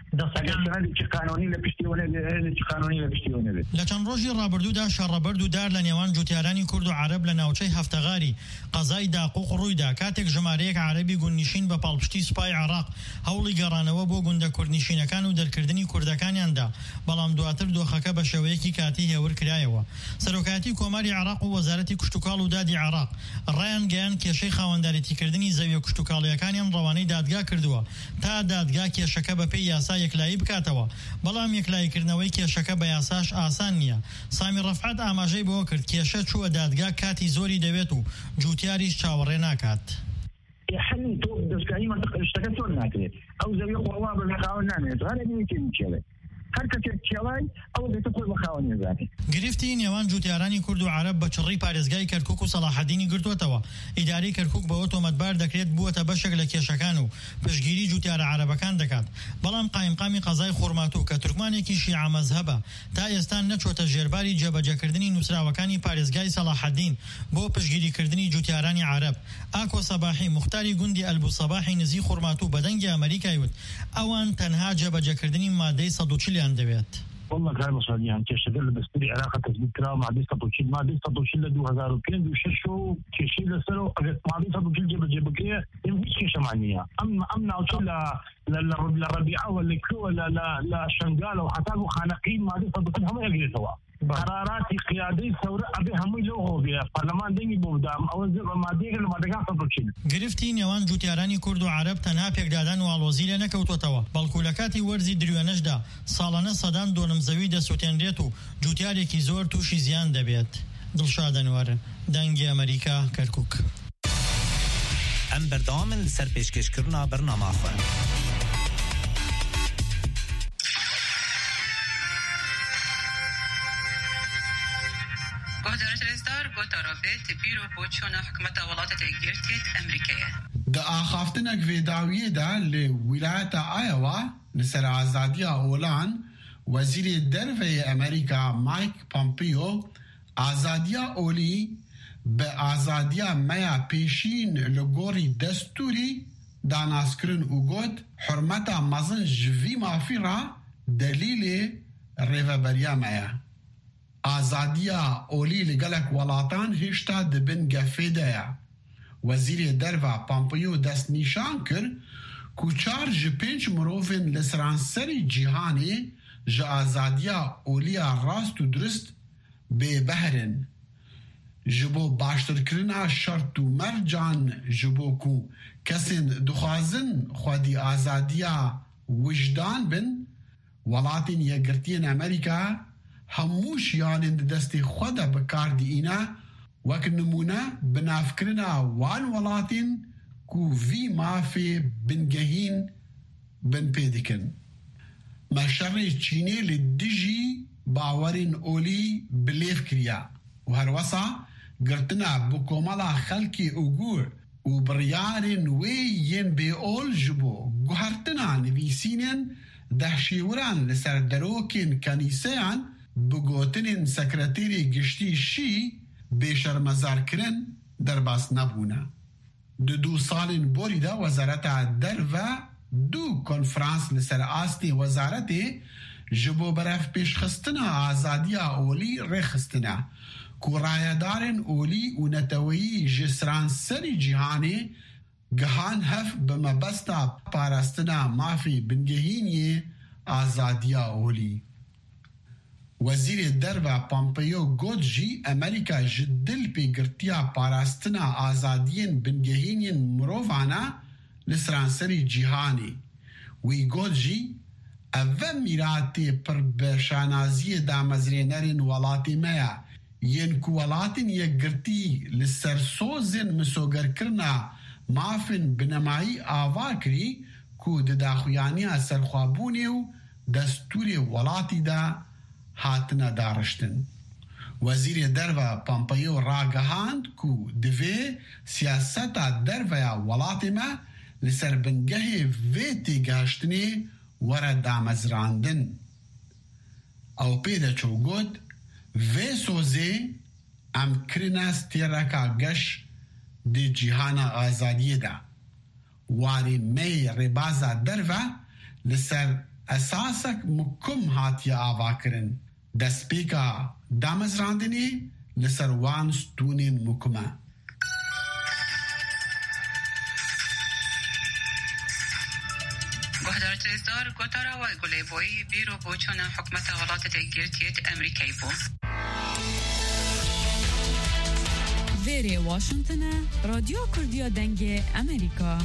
لە چەند ڕۆژی ڕابردوودا شەڕەبەرد و دار لە نێوان جوتیارانی کورد و عەرەب لە ناوچەی هەفتەغاری قەزای داقوق ڕوویدا، کاتێک ژمارەیەک عەرەبی گوندنشین بە پاڵپشتی سوپای عێراق هەوڵی گەڕانەوە بۆ گوندە کوردنشینەکان و دەرکردنی کوردەکانیاندا، بەڵام دواتر دۆخەکە بە شێوەیەکی کاتی هێور کرایەوە. سەرۆکایەتی کۆماری عێراق و وەزارەتی کشتوکاڵ و دادی عێراق ڕایان گەیان کێشەی خاوەندارێتیکردنی زەویە کشتوکاڵیەکانیان ڕەوانەی دادگا کردووە تا دادگا کێشەکە بەپێی یاسا یەکلایی بکاتەوە، بەڵام یەکلاییکردنەوەی کێشەکە بە یاساش ئاسان نییە. سامی ڕەفعات ئاماژەی بۆ کرد کێشە چووە دادگا کاتی زۆری دەوێت و جوتیاریش چاوەڕێ ناکات. حەلی تۆ دەستکاری منطقە شتەکە تۆ ناکرێت، ئەو زەویە خۆڵا بە خاوەن نامێت، هەر ئەبینێتی میکێڵێت، هەر کەسێک کێڵای ئەو دێتە خۆی بە خاوەن نێزانێت. گرفتی نێوان جوتیارانی کورد و عەرەب بە چڕی پارێزگای کەرکووک و سەلاحەدینی گرتووەتەوە. ئیدارەی کەرکووک بەوە تۆمەتبار دەکرێت بووەتە بەشێک لە کێشەکان و پشتگیری جوتیارە عەرەبەکان دەکات. بەڵام قایمقامی قەزای خورماتوو کە تورکمانێکی شیعە مەزهەبە تا ئێستا نەچۆتە ژێرباری جێبەجێکردنی نووسراوەکانی پارێزگای سەلاحەدین بۆ پشتگیریکردنی جوتیارانی عەرەب. ئاکۆ سەباحی موختاری گوندی ئەلبوو سەباحی نزی خورماتوو بە دەنگی ئەمریکای وت ئەوان تەنها جێبەجێکردنی مادەی سەد و چلیان دەوێت. والله كان مصريان كشغل بالدستوري علاقه تثبيت كلام مع ديستا بوشيل ما ديستا بوشيل ل دوو هەزار و پێنج و شش و كشي لسرو مع ديستا بوشيل جيب جيبكيه يمكن كيشه معنيه اما امنا ولا لا لربيعه ولا كلو ولا لا لا شنغال وحتى خانقين مع ديستا بوشيل هم يجري سوا قرارات قيادي ثوره ابي هم له بیا پارلمان دنگی بودم او ما دیگه ما دغه تبوچین گرفتی نێوان جوتیارانی کورد و عەرەب تەنها پێکدادان و ئاڵۆزی لە نەکەوتوەتەوە، بەڵکو لە کاتی وەرزی دروێنەشدا ساڵانە سەدان دۆنمزەوی دەسووتێنرێت و جوتیارێکی زۆر تووشی زیان دەبێت. دڵشاد ئەنوەر، دەنگی ئەمریکا، کەرکووک. ئەم بەردەوامن لەسەر پێشکەشکردنا بەرنامە خۆ. وزارة الإصدار بوترابيت بيرو بوتشونا حكمة ولاية إيجيرتيت أمريكية. دا آخافتنك في داوية دا لولاية آيوا لسر آزادية أولان وزير الدرفة أمريكا مايك بومبيو آزادية أولي بآزادية مايا بيشين لغوري دستوري داناسكرن وغود حرمتا مزن جوي مافيرا دليل ريفابريا مايا آزادیا اولی لگلک ولاتان هشتا دبن گفیده. وزیر دروا پامپیو دست نیشان کر کوچار جه پنج مروفن لسرانسری جیهانی جه آزادیا اولیا راست و درست به بهرن. جبو باشتر کرنا شرط و مرجان جبو کو کسین دخوازن خودی آزادیا وجدان بن ولاتین یگرتین امریکا هموش یانن دستی خود بکار دینا وک نمونه بنافکرنا وان ولاتین کو وی مافی بنگهین بن پیدکن. مشر چینی لدجی باورین اولی بلیف کریا و هر وصا گرتنا بکومالا خلکی اوگور و بریارن وی ین بی اول جبو گوهرتنا نویسینن دهشیوران لسر دروکین کنیسیان بگوتنین سکرتیری گشتی شی بیشر مزار کرن در باس نبونا. دو دو سالین بوری دا وزارت دروا دو کنفرانس لسر آستی وزارتی جبو برف پیشخستنا آزادیا اولی رخستنا کو رایدارن اولی و نتویی جسران سری جهانی گهان هف بمبستا پاراستنا مافی بنگهینی آزادیا اولی. وزیر دروا پامپیو گوت جی امریکا جدل پی گرتیا پاراستنا آزادین بنگهینین مرووانا لسرانسری جیهانی. وی گوت جی اوه میراتی پر بشانازی دا مزرینرین ولاتی میا ین کو ولاتین یک گرتی لسرسوزن مسوگر کرنا مافن بنمایی آوا کری کو دداخویانی سرخوابونی و دستوری ولاتی دا هاتنا دارشتن. وزیر دروا پامپیو راگهاند کو دوی سیاستا دروا ولاتی ما لسر بنگه ویتی گاشتنی ورا دامزراندن. او پیدا چوگود وی سوزی ام کرناس تیرکا گش دی جیهانا آزادی دا. واری می ربازا دروا لسر اساسک مکم هاتیا آوا کرن. دسپیکا دامزراندنی لسر وان ستونین مکمه. گهدار تزدار گوتارا و گلیبوی بیرو بوچون حکمت ولایت تگیرتیت امریکای بو. ویری واشنطن رادیو کردیا دنگ امریکا.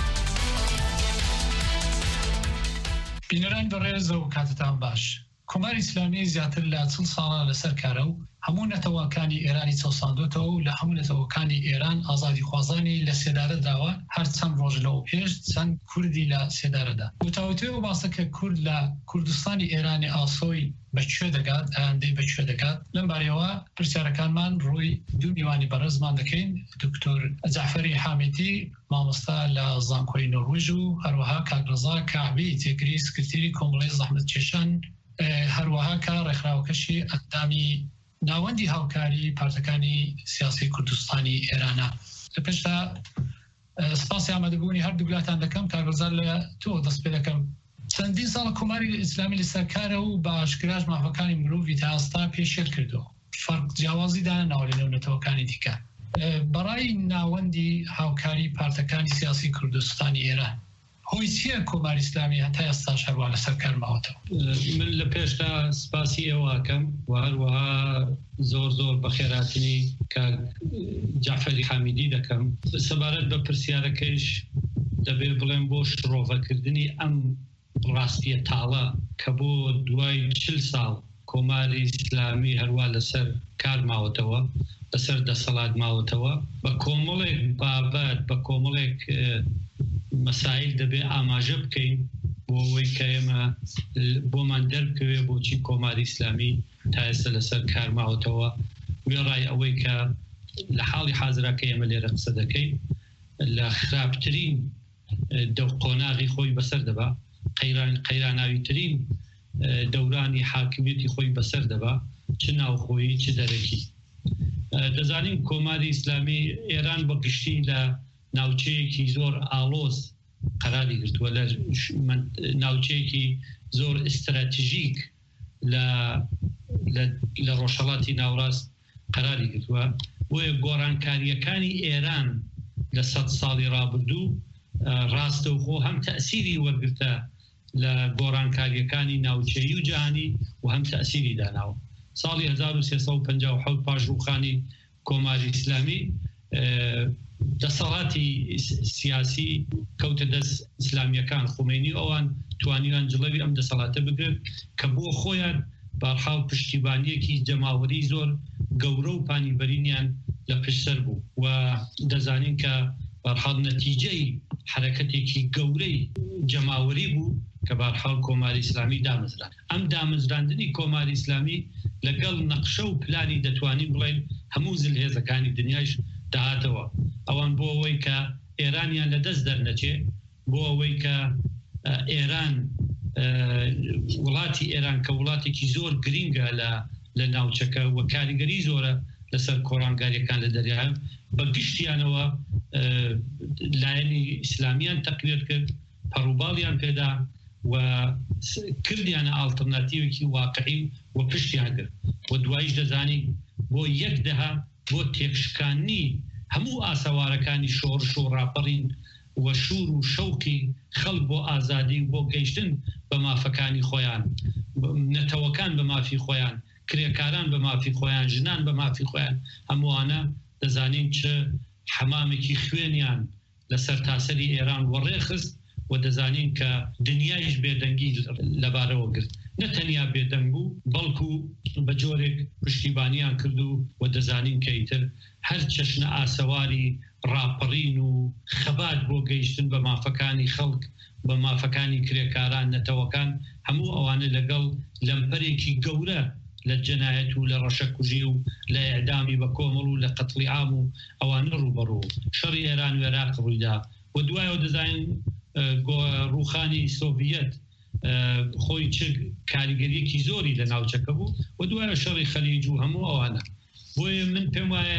بینران برز و کاتتان باش. کمار اسلامی زیاتر لاتسل سالا لسر کارو همون نتواکانی ایرانی توساندوتو لهمون نتواکانی ایران آزادی خوازانی لسیداره داوا هر چند روز لو پیش چند کردی لسیداره دا. متوجه و باسه که کرد لکردستانی ایرانی آسوی بچه دگاد آنده بچه دگاد لم باریوا پرسیارکان من روی دو میوانی برز من دکین دکتر جعفری حامیدی مامستا لزانکوی نروژو هروها کاغرزا کعبی تگری سکرتیری کمولی زحمت چشن هروها که رخراوکشی اقدامی ناوەندی هاوکاری پارتەکانی سیاسی کوردستانی ئێرانە. لەپێشدا سپاسی ئامادەبوونی هەردوو وڵاتان دەکەم کاگەزار لە تۆ دەست پێ دەکەم. چەندین ساڵە کۆماری ئیسلامی لەسەر کارە و بە ئاشکراش مافەکانی مرۆڤی تا ئێستا پێشێل کردووە. فەرق جیاوازی دانا ناوە لە نێونەتەوەکانی دیکە. بەڕای ناوەندی هاوکاری پارتەکانی سیاسی کوردستانی ئێران هۆی چییە کۆماری ئیسلامی هەتا ئێستاش هەروە لەسەر کار ماوەتەوە؟ من لە پێشتا سپاسی ئێوەکەم و هەروەها زۆر زۆر بەخێراتنی کە جعفەری حامیدی دەکەم. سەبارەت بە پرسیارەکەیش دەبێ بڵێم بۆ شرۆڤەکردنی ئەم ڕاستیە تاڵە کە بۆ دوای چل ساڵ کۆماری ئیسلامی هەروە لەسەر کار ماوەتەوە لەسەر دەسەڵات ماوەتەوە بە کۆمەڵێک بابەت بە کۆمەڵێک مەسائل دەبێ ئاماژە بکەین بۆ ئەوەی کە ئێمە بۆمان دەربکەوێ بۆچی کۆماری ئیسلامی تا ئێستا لەسەر کار ماوەتەوە وێڕای ئەوەی کە لە حاڵی حازرەکە ئێمە لێرە قسە دەکەین لە خراپترین دەوقۆناغی خۆی بەسەر دەبا قەیراناویترین دەورانی حاکمیەتی خۆی بەسەر دەبا چ ناوخۆیی چ دەرەکی. دەزانین کۆماری ئیسلامی ئێران بە گشتی لە ناوچەیەکی زۆر ئالۆز قەراری گرتووە لە ناوچەیەکی زۆر ئستراتیژیک لە ڕۆژهەڵاتی ناوڕاست قەراری گرتووە. بۆیە گۆڕانکاریەکانی ئێران لە سەد ساڵی ڕابردوو ڕاستەوخۆ هەم تەئسیری وەرگرتە لە گۆڕانکاریەکانی ناوچەیی و جیهانی و هەم تەئسیری داناوە. ساڵی هەزار و سێسەد و پەنجا و حەوت پاش ڕووخانی کۆماری ئیسلامی دەسەڵاتی سیاسی کەوتە دەست ئیسلامیەکان خۆمینی ئەوان توانیوان جڵەوی ئەم دەسەڵاتە بگرن کە بۆ خۆیان بەرحاڵ پشتیبانیەکی جەماوەری زۆر گەورە و پانیبەرینیان لە پشتسەر بوو و دەزانین کە بەرحاڵ نەتیجەی حرەکەتێکی گەورەی جەماوەری بوو کە بەرحاڵ کۆماری ئیسلامی دامەزران. ئەم دامەزراندنی کۆماری ئیسلامی لەگەڵ نەقشە و پلانی دەتوانین بڵێن هەموو زلهێزەکانی دنیاش داهاتەوە. ئەوان بۆ ئەوەی کە ئێرانیان لە دەست دەرنەچێ بۆ ئەوەی کە ئێران وڵاتی ئێران کە وڵاتێکی زۆر گرینگە لە ناوچەکە و کاریگەری زۆرە لەسەر کۆڕانگاریەکان لە دەریایە بە گشتیانەوە لایەنی ئیسلامیان تەقویت کرد پەڕووباڵیان پێدا و کردیانە ئالتەرناتیڤێکی واقعی و پشتیان کرد و دوایش دەزانی بۆ یەک دەها بۆ تێکشکانی هەموو ئاسەوارەکانی شۆڕش و ڕاپەڕین و شور و شەوقی خەڵک بۆ ئازادی و بۆ گەیشتن بە مافەکانی خۆیان نەتەوەکان بە مافی خۆیان کرێکاران بە مافی خۆیان ژنان بە مافی خۆیان هەمووانە دەزانین چ حەمامێکی خوێنیان لەسەر تاسەری ئێران وەڕێخست و دەزانین کە دنیایش بێدەنگی لەبارەوە گرت نەتەنیا بێدەنگ بوو بەڵکو بە جۆرێک پشتیبانیان کرد و دەزانین کە ئیتر هەر چەشنە ئاسەواری ڕاپەڕین و خەبات بۆ گەیشتن بە مافەکانی خەڵک بە مافەکانی کرێکاران نەتەوەکان هەموو ئەوانە لەگەڵ لەمپەرێکی گەورە لە جەنایەت و لە ڕەشەکوژی و لە ئیعدامی بە کۆمەڵ و لە قەتڵی عام و ئەوانە ڕوبەڕوو شەڕی ئێران و عێراق ڕوویدا و دوایەوە دەزانین ڕووخانی سۆڤیەت خۆی چ کاریگەریەکی زۆری لە ناوچەکە بوو و دوایە شەڕی خەلیج و هەموو ئەوانە بۆیە من پێم وایە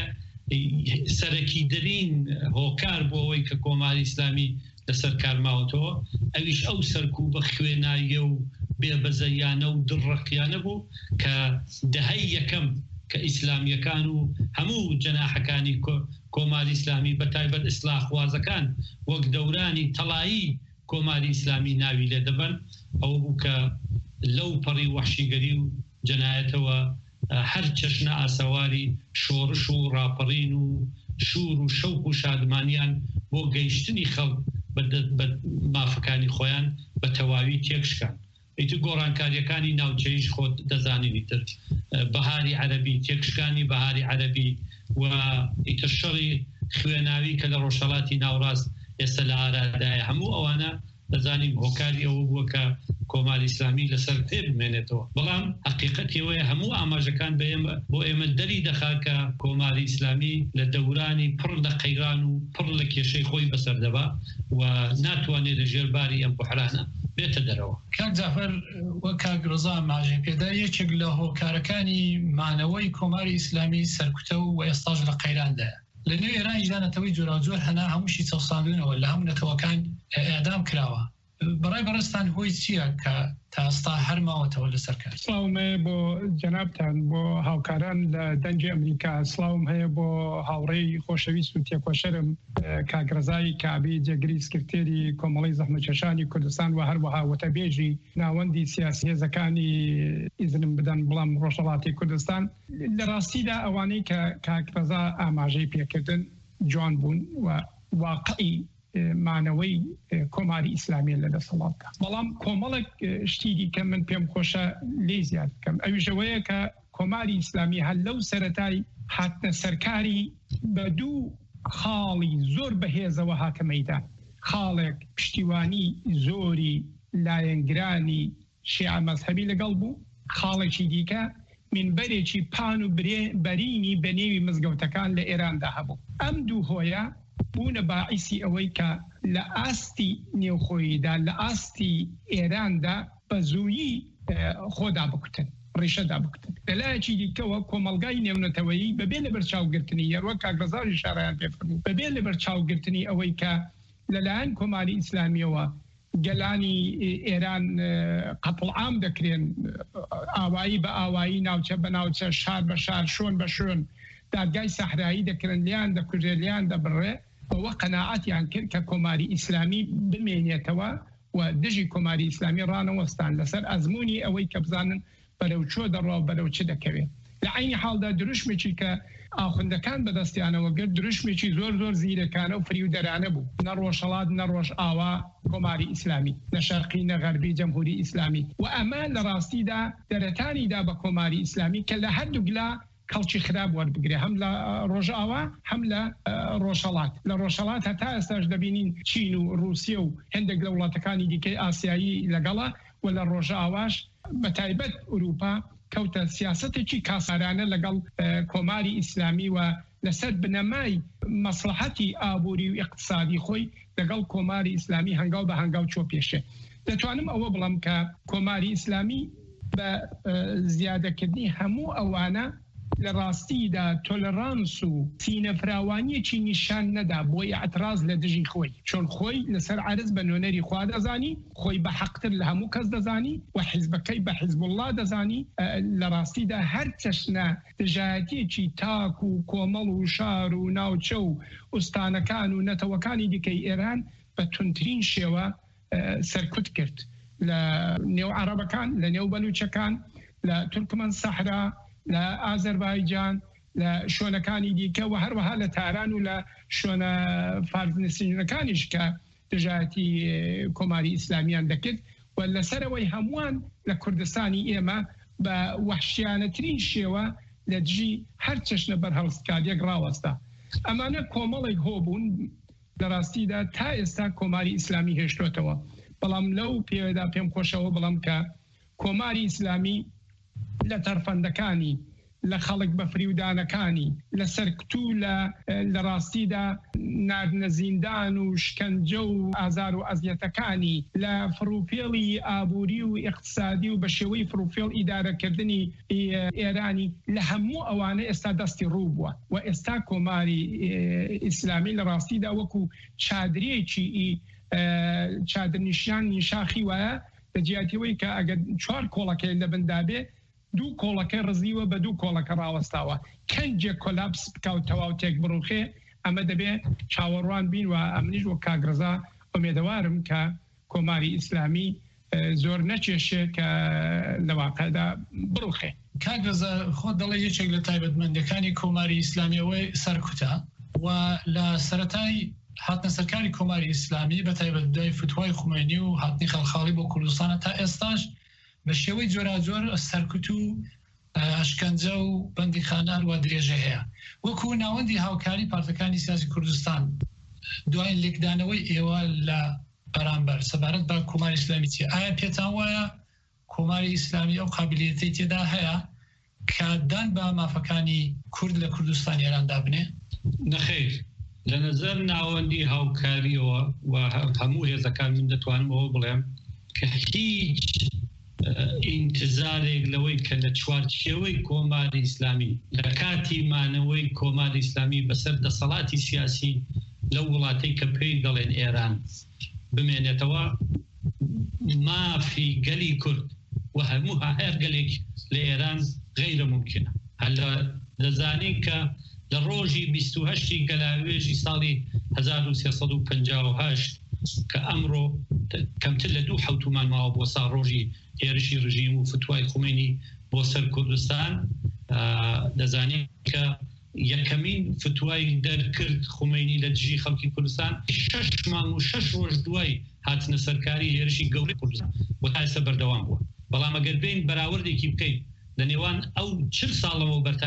سەرەکی دەرین هۆکار بۆ ئەوەی کە کۆماری ئیسلامی لەسەر کارماوەتەوە ئەویش ئەو سەرکوب بە خوێناییە و بێبەزەیانە و دڕەقیانە بوو کە دەهەی یەکەم کە ئیسلامیەکان و هەموو جەناحەکانی کۆماری ئیسلامی بە تایبەت ئیسلاحوازەکان وەک دەورانی تەڵایی کۆماری ئیسلامی ناوی لێ دەبن ئەوە بوو کە لەو پەڕی وەحشیگەری و جەنایەتەوە هەر چەشنە ئاسەواری شۆڕش و ڕاپەڕین و شور و شەوق و شادمانیان بۆ گەیشتنی خەڵک بە مافەکانی خۆیان بە تەواوی تێکشکان ئیتر گۆڕانکاریەکانی ناوچەیش خۆت دەزانینی تر بەهاری عەرەبی تێکشکانی بەهاری عەرەبی و ئیتر شەڕی خوێناوی کە لە ڕۆژهەڵاتی ناوڕاست ئێستا لە ئارادایە هەموو ئەوانە دەزانین هۆکاری ئەوە بووە کە کۆماری ئیسلامی لەسەر تێ بمێنێتەوە بەڵام حەقیقەتیەوەیە هەموو ئاماژەکان بۆ ئێمە دەری دەخات کە کۆماری ئیسلامی لە دەورانی پڕ لە قەیران و پڕ لە کێشەی خۆی بەسەردەبا و ناتوانێت لە ژێرباری ئەم بوحرانە بێتە دەرەوە. کاک جعفەر وەک کاک ڕزا ئاماژەی پێدا یەکێک لە هۆکارەکانی مانەوەی کۆماری ئیسلامی سەرکوتە و ئێستاش لە قەیراندایە لە نوێ ئێرانی دانەتەوەی جۆراوجۆر هەنا هەمووشی چەساندونەوە لە هەموو نەتەوەکان ئەعدام کراوە بەڕای بەڕستان هۆی چییە کە تا ئێستا هەر ماوەتەوە لەسەر کار؟ سڵاومێ بۆ جەنابتان بۆ هاوکاران لە دەنگی ئەمریکا سڵاوم هەیە بۆ هاوڕێی خۆشەویست و تێکۆشەرم کاک ڕزای کابی جێگری سکرتێری کۆمەڵی زەحمەتکێشانی کوردستان و هەروەها وەتەبێژی ناوەندی سیاسی هێزەکانی ئیزنم بدەن بەڵام ڕۆژهەڵاتی کوردستان لە ڕاستیدا ئەوانەی کە کاک ڕزا ئاماژەی پێکردن جوان بوون و واقعی مانەوەی کۆماری ئیسلامی لە دەسەڵاتدا بەڵام کۆمەڵێک شتیدی کە من پێم خۆشە لێ زیاد بکەم ئەویژەوەیە کە کۆماری ئیسلامی هەر لەو سەرەتای هاتنە سەرکاری بە دوو خاڵی زۆر بەهێزەوە هاتە مەیدان خاڵێک پشتیوانی زۆری لایەنگرانی شیعە مەزهەبی لەگەڵ بوو خاڵێکی دیکە منبەرێکی پان و بەرینی بە نێوی مزگەوتەکان لە ئێراندا هەبوو ئەم دوو هۆیە بوونە باعیسی ئەوەی کە لە ئاستی نێوخۆییدا لە ئاستی ئێراندا بە زوویی خۆدا بکوتن ڕێشەدا بکوتن لەلایەکی دیکەوە کۆمەلگای نێونەتەوەیی بەبێ لە بەرچاوگرتنی یاروە کاگرەزاری شارەیان پێفەرموو بەبێ لە بەرچاوگرتنی ئەوەی کە لەلایەن کۆماری ئیسلامیەوە گەلانی ئێران قەتڵ عام دەکرێن ئاوایی بە ئاوایی ناوچە بە ناوچە شار بە شار شۆن بە شوێن دادگای سەحرایی دەکرن لیان دەکوژێ لیان دەبڕێ بەوە قەناعەتیان کرد کە کۆماری ئیسلامی بمێنێتەوە و دژی کۆماری ئیسلامی ڕانەوەستان لەسەر ئەزمموی ئەوەی کە بزانن بەرەو چۆ دەڕۆ بەرەو چ دەکەوێت لە عینی حاڵدا دروشمێکی کە ئاخوندەکان بەدەستیانەوە گرت دروشمێکی زۆر زۆر زیرەکانە و فری و دەرانە بوو نە ڕۆژهەڵات نە ڕۆژ ئاوا کۆماری ئیسلامی نە شەرقی نە غەربی جەمهوری ئیسلامی و ئەمە لە ڕاستیدا دەرەتانیدا بە کۆماری ئیسلامی کە لە هەردووگلا کەڵکی خراپ وەربگرێ هەم لە ڕۆژئاوا هەم لە ڕۆژهەڵات لە ڕۆژهەڵات هەتا ئێستاش دەبینین چین و رووسیا و هەندێک لە وڵاتەکانی دیکەی ئاسیایی لەگەڵە و لە ڕۆژئاواش بە تایبەت ئوروپا کەوتە سیاسەتێکی کاسارانە لەگەڵ کۆماری ئیسلامی و لەسەر بنەمای مەسلحەتی ئابووری و اقتصادی خۆی لەگەڵ کۆماری ئیسلامی هەنگاو بە هەنگاو چۆ پێشێ دەتوانم ئەوە بڵم کە کۆماری ئیسلامی بە زیادەکردنی هەموو ئەوانە لە ڕاستیدا تۆلەرانس و سینەفراوانیەکی نیشان نەدا بۆی اعتراض لە دژی خۆی چۆن خۆی لەسەر عەرز بە نوێنەری خوا دەزانی خۆی بە حەقتر لە هەموو کەس دەزانی و حیزبەکەی بە حیزب الله دەزانی لە ڕاستیدا هەر چەشنە دژایەتێکی تاک و کۆمەڵ و شار و ناوچە و ئوستانەکان و نەتەوەکانی دیکەی ئێران بە تونترین شێوە سەرکوت کرد لە نێو عەرەبەکان لە نێو بەلوچەکان لە تورکمان سەحرا لە ئازەربایجان لە شوێنەکانی دیکە و هەروەها لە تاران و لە شوێنە فارزنشینەکانیش کە دژایەتی کۆماری ئیسلامیان دەکرد و لەسەرەوەی هەمووان لە کوردستانی ئێمە بە وەحشیانەترین شێوە لە دژی هەر چەشنە بەرهەڵستکاریەک ڕاوەستا ئەمانە کۆمەڵێک هۆبوون لە ڕاستیدا تا ئێستا کۆماری ئیسلامی هێشتۆتەوە بەڵام لەو پێوەدا پێم خۆشەوە بڵام کە کۆماری ئیسلامی لە تەرفەندەکانی لە خەڵک بە فریودانەکانی لە سەرکتو لە ڕاستیدا ناردنە زیندان و شکنجە و ئازار و ئەزیەتەکانی لە فڕوپێڵی ئابووری و اقتصادی و بە شێوەی فڕوپێڵ ئیدارەکردنی ئێرانی لە هەموو ئەوانە ئێستا دەستی ڕوو بووە و ئێستا کۆماری ئیسلامی لە ڕاستیدا وەکو چادرێکی چادرنیشیان نیشاخی وایە دەجیاتیەوەی کە ئەگەر چوار کۆڵەکەی لە بندابێ دوو کۆڵەکە ڕزیوە بە دوو کۆڵەکە ڕاوەستاوە کەنجێک کۆلاپس بکەوت تەواو تێک بڕوخێ ئەمە دەبێ چاوەڕوان بین و ئەمنیش وە کاگرزا ئومێدەوارم کە کۆماری ئیسلامی زۆر نەچێشێ کە لە واقعدا بڕوخێ کاگرزا خۆ دەڵێ یەکێک لە تایبەتمەندەکانی کۆماری ئیسلامیەوەی سەرکوتە و لە سەرەتای هاتنە سەرکاری کۆماری ئیسلامی بە تایبەت دوای فتوای خومێنی و هاتنی خەڵخاڵی بۆ کوردستانە تا ئێستاش بە شێوەی جۆرا جۆر سەرکوت و ئەشکەنجە و بەندی خانار و درێژە هەیە وەکو ناوەندی هاوکاری پارتەکانی سیاسی کوردستان دوای لێکدانەوەی ئێوە لە بەرامبەر سەبارەت بە کۆماری ئیسلامی چیە ئایا پێتان وایە کۆماری ئیسلامی ئەو قابلیەتی تێدا هەیە کە دان بە مافەکانی کورد لە کوردستان ئێراندا بنێ؟ نەخێر لە نەزەر ناوەندی هاوکاریەوە و هەموو هێزەکان من دەتوانمەوە بڵێم کە هیچ ئینتزارێک لەوەی کە لە چوارچێوەی کۆماری ئیسلامی لە کاتی مانەوەی کۆماری ئیسلامی بەسەر دەسەڵاتی سیاسی لەو وڵاتەی کە پێی دەڵێن ئێران بمێنێتەوە مافی گەلی کورد و هەموو هەر گەلێک لە ئێران غەیرە ممکنە هەلا دەزانین کە لە ڕۆژی بیست و هەشتی گەلاوێژی ساڵی هەزار و سێسەد و پەنجا و هەشت کە ئەمڕۆ کەمتر لە دوو حوتمان ماوە بۆ سا ڕۆژی هێرشی ڕژیم و فتوای خومێنی بۆ سەر کوردستان دەزانین کە یەکەمین فتوای دەرکرد خومێنی لە دژی خەڵکی کوردستان شەش مانگ و شەش ڕۆژ دوای هاتنە سەرکاری هێرشی گەورەی کوردستان بۆ تا ئێستا بەردەوام بووە بەڵام ئەگەر بین بەراوردێکی بکەین لە نێوان ئەو چل ساڵەوە بەرتا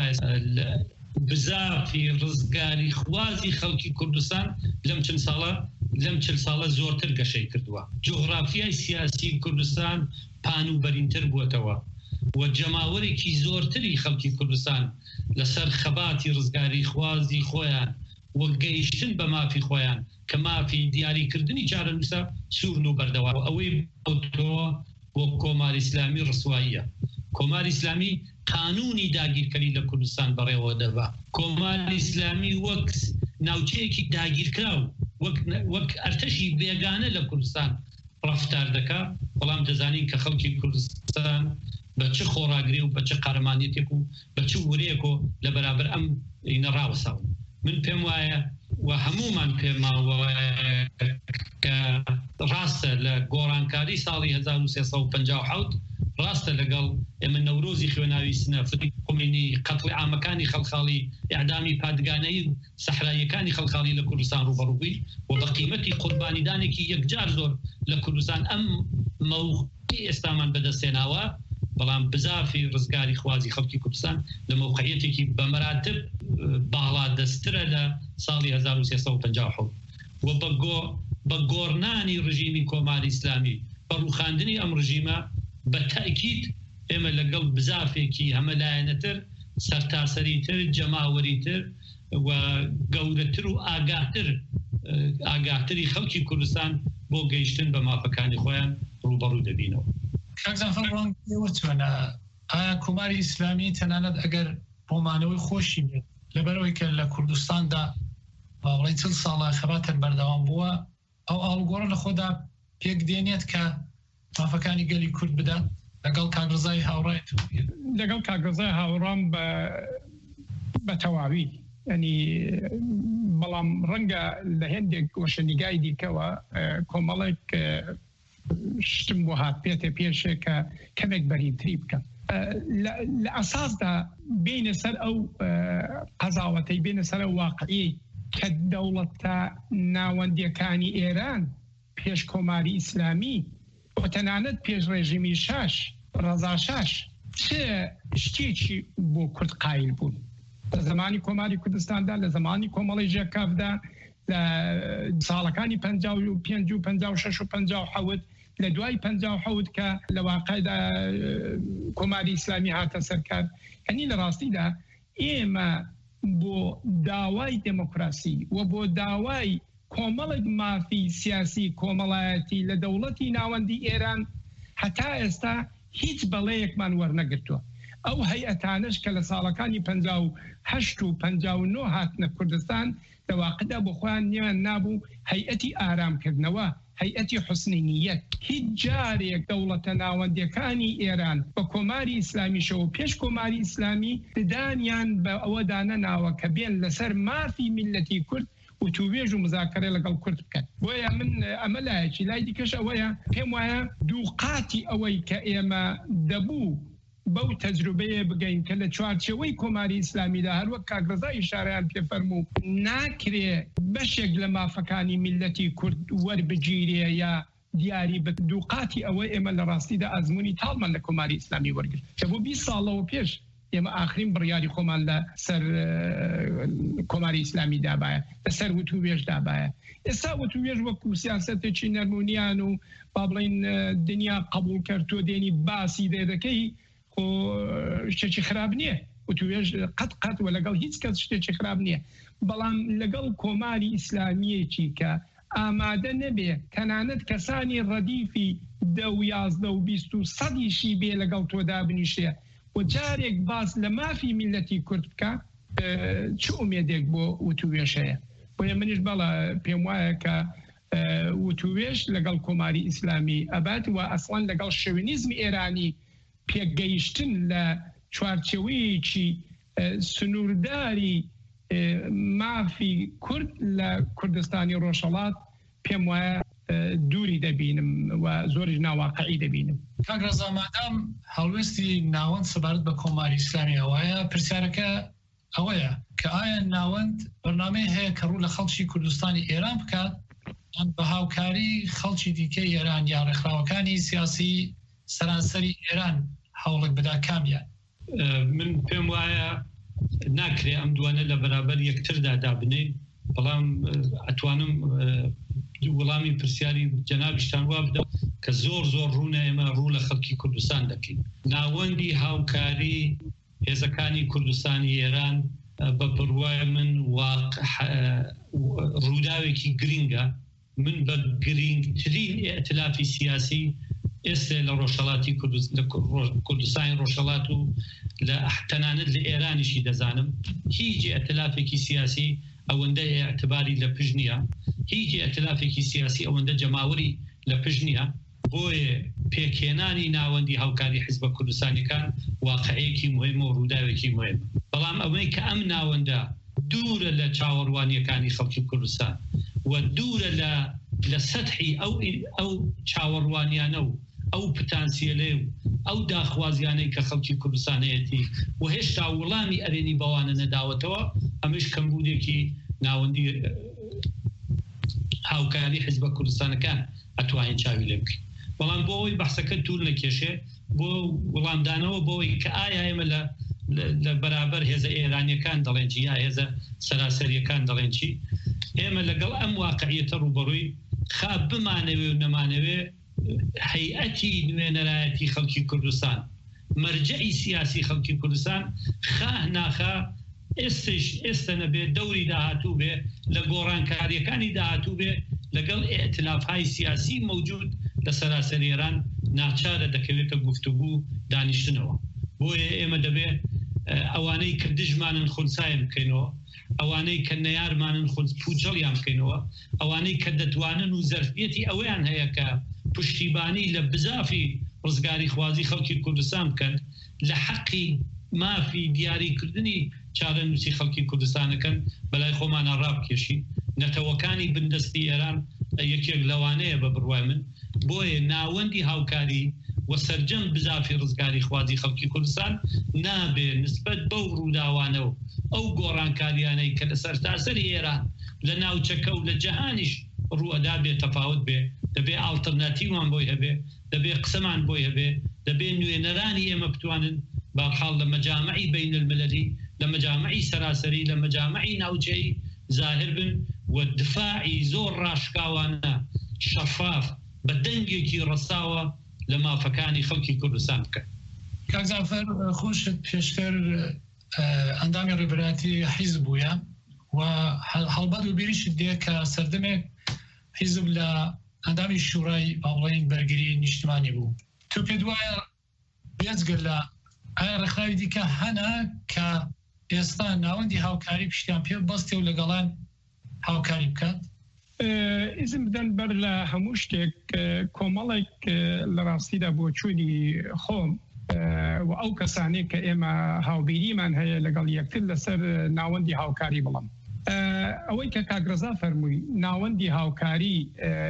بزافی ڕزگاری خوازی خەڵکی کوردستان لەم چەند ساڵە لەم چل ساڵە زۆرتر گەشەی کردووە جغرافیای سیاسی کوردستان پان و بەرینتر بووەتەوە و جەماوەرێکی زۆرتری خەڵکی کوردستان لەسەر خەباتی ڕزگاری خوازی خۆیان و گەیشتن بە مافی خۆیان کە مافی دیاریکردنی چارەنووسە سوورن و بەردەوام ئەوەی بۆتەوە بۆ کۆماری ئیسلامی ڕسواییە کۆماری ئیسلامی قانونی داگیرکەری لە کوردستان بەڕێوە دەبا کۆماری ئیسلامی وەک ناوچەیەکی داگیرکراو وەک ئەرتەشی بێگانە لە کوردستان ڕفتار دەکا بەڵام دەزانین کە خەڵکی کوردستان بە چ خۆڕاگری و بە چ قارەمانیەتێک و بە چ وەرەیەک و لە بەرابەر ئەم نەڕاوەساون من پێم وایە و هەمومان پێما وایە کە ڕاستە لە گۆڕانکاری ساڵی هەزار و سێسەد و پەنجا و حەوت ڕاستە لەگەڵ ئێمە نەورۆزی خوێناوی سنەفری خومێنی قەتڵی عامەکانی خەڵخاڵی ئیعدامی پادگانەی سەحراییەکانی خەڵخاڵی لە کوردستان ڕوبەڕووبووی و بە قیمەتی قوربانیدانێکی یەکجار زۆر لە کوردستان ئەم موقعی ئێستامان بەدەستێناوە بەڵام بزافی ڕزگاری خوازی خەڵکی کوردستان لە موقعیەتێکی بەمەراتب باڵا دەسترە لە ساڵی هەزار و سێسەد و پەنجا و حەوت و بە گۆڕنانی ڕژیمی کۆماری ئیسلامی بە ڕووخاندنی ئەم ڕژیمە بە تاکید ئێمە لەگەڵ بزافێکی هەمەلایەنەتر سەرتاسەریتر جەماوەریتر و گەورەتر و ئاگاتر ئاگاتری خەڵکی کوردستان بۆ گەیشتن بە مافەکانی خۆیان ڕوبەڕوو دەبینەوە. کاکزان فەڕوان ئێوە چۆنە ئایا کۆماری ئیسلامی تەنانەت ئەگەر بۆمانەوەی خۆشی بێت لەبەرەوەی کە لە کوردستاندا باڵی چل ساڵە خەباتن بەردەوام بووە ئەو ئاڵگۆڕە لە خۆدا پێک دێنێت کە مافەکانی گەلی کورد بدات لەگەڵ کاگرزای هاوڕێت لەگەڵ کاگرزای هاوڕام بە تەواوی ینی بەڵام ڕەنگە لە هێندێک گۆشەنیگای دیکەوە کۆمەڵێک شتم بۆ هات پێتە پێشێ کە کەمێک بەریتری بکەم لە ئەساسدا بینە سەر ئەو قەزاوەتەی بینە سەر ئەو واقعی کە دەوڵەتە ناوەندیەکانی ئێران پێش کۆماری ئیسلامی بۆ تەنانەت پێش ڕێژیمی شاش ڕەزا شاش چه شتێکی بۆ کورد قایل بوون لە زمانی کۆماری کوردستاندا لە زمانی کۆمەڵی ژێکافدا لە ساڵەکانی پەنجا و پێنج و پەنجا و شەش و پەنجا و حەوت لە دوای پەنجا و حەوت کە لە واقعدا کۆماری ئیسلامی هاتە سەرکار هەنی لە ڕاستیدا ئێمە بۆ داوای دموکراسی و بۆ داوای کۆمەڵێک مافی سیاسی کۆمەڵایەتی لە دەوڵەتی ناوەندی ئێران هەتا ئێستا هیچ بەڵەیەکمان وەرنەگرتووە ئەو هەیئەتانش کە لە ساڵەکانی پەنجا و هەشت و پەنجا و نۆ هاتنە کوردستان لە واقعدا بۆ خۆیان نیان نابوو هەیئەتی ئارامکردنەوە هەیئەتی حوسنی نیەت هیچ جارێک دەوڵەتە ناوەندیەکانی ئێران بە کۆماری ئیسلامیشەوە پێش کۆماری ئیسلامی ددانیان بە ئەوەدانە ناوە کە بێن لەسەر مافی میلەتی کورد و توێژ و مزاکرە لەگەڵ کورد بکەن بۆیە من ئەمە لایەکی لای دیکەش ئەوەیە پێم وایە دووقاتی ئەوەی کە ئێمە دەبوو بەو تەجروبەیە بگەین کە لە چوارچێوەی کۆماری ئیسلامیدا هەروەک کاگرزای شارەیان پێفەرموو ناکرێ بەشێک لە مافەکانی میلەتی کورد وەربگیرێ یا دیاری بە دووقاتی ئەوەی ئێمە لە ڕاستیدا ئەزمموی تاڵمان لە کۆماری ئیسلامی وەرگرت کە بۆ بیست ساڵەوە پێش ئێمە ئاخرین بڕیاری خۆمان لە سەر کۆماری ئیسلامی دابایە لەسەر وتوێژ دابایە ئێستا وتوێژ وەکو سیاسەتێکی نەرمونیان و با بڵین دنیا قبول کرد تۆ دێنی باسی دێ دەکەی شتێکی خراپ نییە وتوێژ قەت قەت و لەگەڵ هیچ کەس شتێکی خراپ نییە بەڵام لەگەڵ کۆماری ئیسلامیەکی کە ئامادە نەبێ تەنانەت کەسانی ڕەدیفی دە و یازدە و بیست و سەدیشی بێ لەگەڵ تۆدا بنیشێ و جارێک باس لە مافی میلەتی کورد بکە چ ئومێدێک بۆ وتوێژ هەیە بۆیە منیش بەڵە پێم وایە کە وتوێژ لەگەڵ کۆماری ئیسلامی ئەبات و ئەسڵان لەگەڵ شەوینیزمی ئێرانی پێگەیشتن لە چوارچێوەیەکی سنوورداری مافی کورد لە کوردستانی ڕۆژهەڵات پێم وایە دووری دەبینم و زۆریش ناواقعی دەبینم کاگرزا مادام هەڵوێستی ناوەند سەبارەت بە کۆماری ئیسلامی ئەوایە پرسیارەکە ئەوەیە کە ئایا ناوەند بەرنامەی هەیە کە ڕوو لە خەڵکی کوردستانی ئێران بکات ئەم بە هاوکاری خەڵکی دیکەی ئێران یا ڕێکخراوەکانی سیاسی سەرانسەری ئێران هەوڵک بدا کامیان من پێم وایە ناکرێ ئەم دوانە لە بەرابەر یەکتردا دابنێ بەڵام ئەتوانم وەڵامی پرسیاری جەنابیشتان وا بدە کە زۆر زۆر ڕوونە ئێمە ڕوو لە خەڵکی کوردستان دەکەین ناوەندی هاوکاری هێزەکانی کوردستانی ئێران بە بڕوای من ڕووداوێکی گرینگە من بە گرینگترین ئێتلافی سیاسی ئێستا لە ڕۆژهەڵاتی کوردستانی ڕۆژهەڵات و لە تەنانەت لە ئێرانیشی دەزانم هیچ ئێتلافێکی سیاسی ئەوەندە ئێعتباری لە پشت نییە هیچ ئێتلافێکی سیاسی ئەوەندە جەماوەری لە پشت نییە بۆیە پێکهێنانی ناوەندی هاوکاری حیزبە کوردستانیەکان واقعەیەکی مهمە و ڕووداوێکی مهم بەڵام ئەوەی کە ئەم ناوەندە دوورە لە چاوەڕوانیەکانی خەڵکی کوردستان و دوورە لە لە سەتحی ئەو ئەو چاوەڕوانیانە و ئەو پتانسیەلێ و ئەو داخوازیانەی کە خەڵکی کوردستانەتی و هێشتا وەڵامی ئەرێنی بەوانە نەداوەتەوە ئەمەش کەمبودێکی ناوەندی هاوکاری حیزبە کوردستانەکان ئەتوانین چاوی لێ بکەین بەڵام بۆ ئەوەی بەحسەکە توور نەکێشێ بۆ وەڵامدانەوە بۆەوەی کە ئایا ئێمە لە لە بەرابەر هێزە ئێرانیەکان دەڵێن چی یا هێزە سەراسەریەکان دەڵێن چی ئێمە لەگەڵ ئەم واقعیەتە ڕوبەڕووی خاب بمانەوێ و نەمانەوێ هەیئەتی نوێنەرایەتی خەڵکی کوردستان مەرجەی سیاسی خەڵکی کوردستان خاه ناخا ئێستش ئێستا نەبێ دەوری داهاتوو بێ لە گۆڕانکاریەکانی داهاتوو بێ لەگەڵ ئێتلافهای سیاسی موجود لە سەراسەر ئێران ناچارە دەکەوێتە گفتوگو دانیشتنەوە بۆیە ئێمە دەبێ ئەوانەی کە دژمانن خونسایان بکەینەوە، ئەوانەی کە نەیارمانن خونس پوجەڵیان بکەینەوە، ئەوانەی کە دەتوانن و زەرفیەتی ئەویان هەیە کە پشتیبانی لە بزافی ڕزگاری خوازی خەڵکی کوردستان بکەن، لە حەقی مافی دیاریکردنی چارەنووسی خەڵکی کوردستانەکەن بەلای خۆمانە ڕابکێشین. نەتەوەکانی بندستی ئێران یەکێک لەوانەیە بە بڕوای من، بۆیە ناوەندی هاوکاری و سەرجەم بزافی ڕزگاری خوازی خەڵکی کوردستان نابێ نسبەت بەو ڕووداوانەوە ئەو گۆڕانکاریانەی کە لە سەرتاسەری ئێران لە ناوچەکە و لە جەهانیش ڕوئەدا بێ تەفاوت بێ، دەبێ ئالتەرناتیومان بۆی هەبێ، دەبێ قسەمان بۆی هەبێ، دەبێ نوێنەرانی ئێمە بتوانن بەحاڵ لە مەجامعی بین المللی، لە مەجامعی سەراسەری، لە مەجامعی ناوچەی زاهر بن و دفاعی زۆر ڕاشکاوانە شەفاف بە دەنگێکی ڕەساوە لە مافەکانی خەڵکی کوردستان بکەن. کاک زافەر خۆشت پێشتر ئەندامی ڕێبەرایەتی حیزب بووە و هەڵبەت و بیریشت دێ کە سەردەمێک حیزب لە ئەندامی شوڕای باوڵین بەرگری نیشتمانی بوو. تو پێ دوایە بێجگە لە ئایا ڕێکخراوی دیکە هەنا کە ئێستا ناوەندی هاوکاری پشتیان پێ بەستێ و لەگەڵان هاوکاری بکات؟ ئیزم بدەن بەر لە هەموو شتێک کۆمەڵێک لە ڕاستیدا بۆ چوونی خۆم و ئەو کەسانێک کە ئێمە هاوبیریمان هەیە لەگەڵ یەکتر لەسەر ناوەندی هاوکاری بڵم. ئەوەی کە کاگرەزا فەرمووی ناوەندی هاوکاری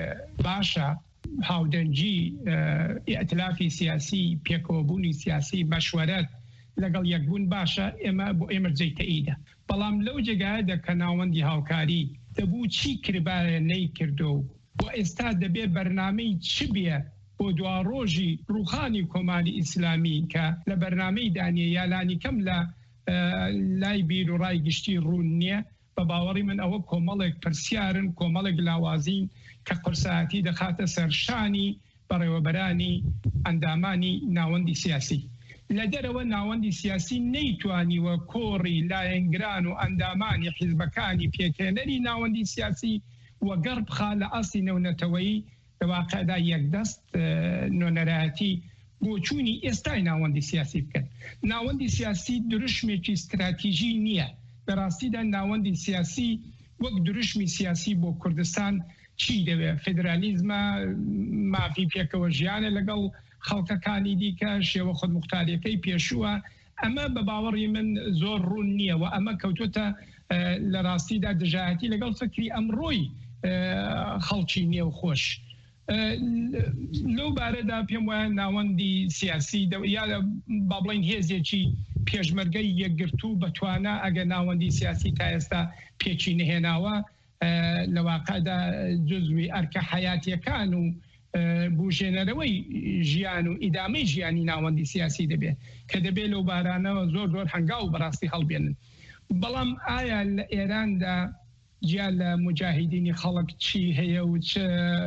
باشە، هاودەنجی ئیتلافی سیاسی، پێکەوەبوونی سیاسی، مەشوەرەت لەگەڵ یەکبوون باشە، ئێمە بۆ ئێمە جێی تەئیدە. بەڵام لەو جێگایەدا کە ناوەندی هاوکاری دەبوو چی کردبارە نەیکردو و ئێستا دەبێ بەرنامەی چ بێ بۆ دوا ڕۆژی ڕوخانی کۆماری ئیسلامی کە لە بەرنامەی دانیە یالانی کەم لە لای بیر و ڕای گشتی ڕوون نییە. بە باوەڕی من ئەوە کۆمەڵێک پرسیارن، کۆمەڵێک لاوازین کە قورسایەتی دەخاتە سەرشانی بەڕێوەبەرانی ئەندامانی ناوەندی سیاسی. لە دەرەوە ناوەندی سیاسی نەیتوانیوە کۆڕی لایەنگران و ئەندامانی حیزبەکانی پێکێنەری ناوەندی سیاسی وەگەڕ بخا لە ئەسڵی نەونەتەوەی لەواقعدا یەکدەست نۆنەرایەتی بۆ چوونی ئێستای ناوەندی سیاسی بکەن. ناوەندی سیاسی دروشمێکی استراتیژی نییە. بەڕاستیدا ناوەندی سیاسی وەک دروشمی سیاسی بۆ کوردستان چی دەوێت؟ فێدرالیزمە، مافی پێکەوە ژیانە لەگەڵ خەڵکەکانی دیکە، شێوە خودموختاریەکەی پێشووە. ئەمە بە باوەڕی من زۆر ڕوون نییە و ئەمە کەوتوتە لە ڕاستیدا دژایەتی لەگەڵ فکری ئەمڕۆی خەڵکی نییە و خۆش. لەو بارەدا پێم وایە ناوەندی سیاسی یا با بڵین هێزێکی پێشمەرگەی یەکگرتوو بەتوانە ئەگە ناوەندی سیاسی تا ئێستا پێچی نهێناوە لە واقعدا جزوی ئەرکە حیاتیەکان و بژێنەرەوەی ژیان و ئیدامەی ژیانی ناوەندی سیاسی دەبێت کە دەبێت لەو بارانەوە زۆر زۆر هەنگاو و بەڕاستی هەڵبێنن. بەڵام ئایا لە ئێراندا جیا لە مجاهیدینی خەڵک چی هەیە و چ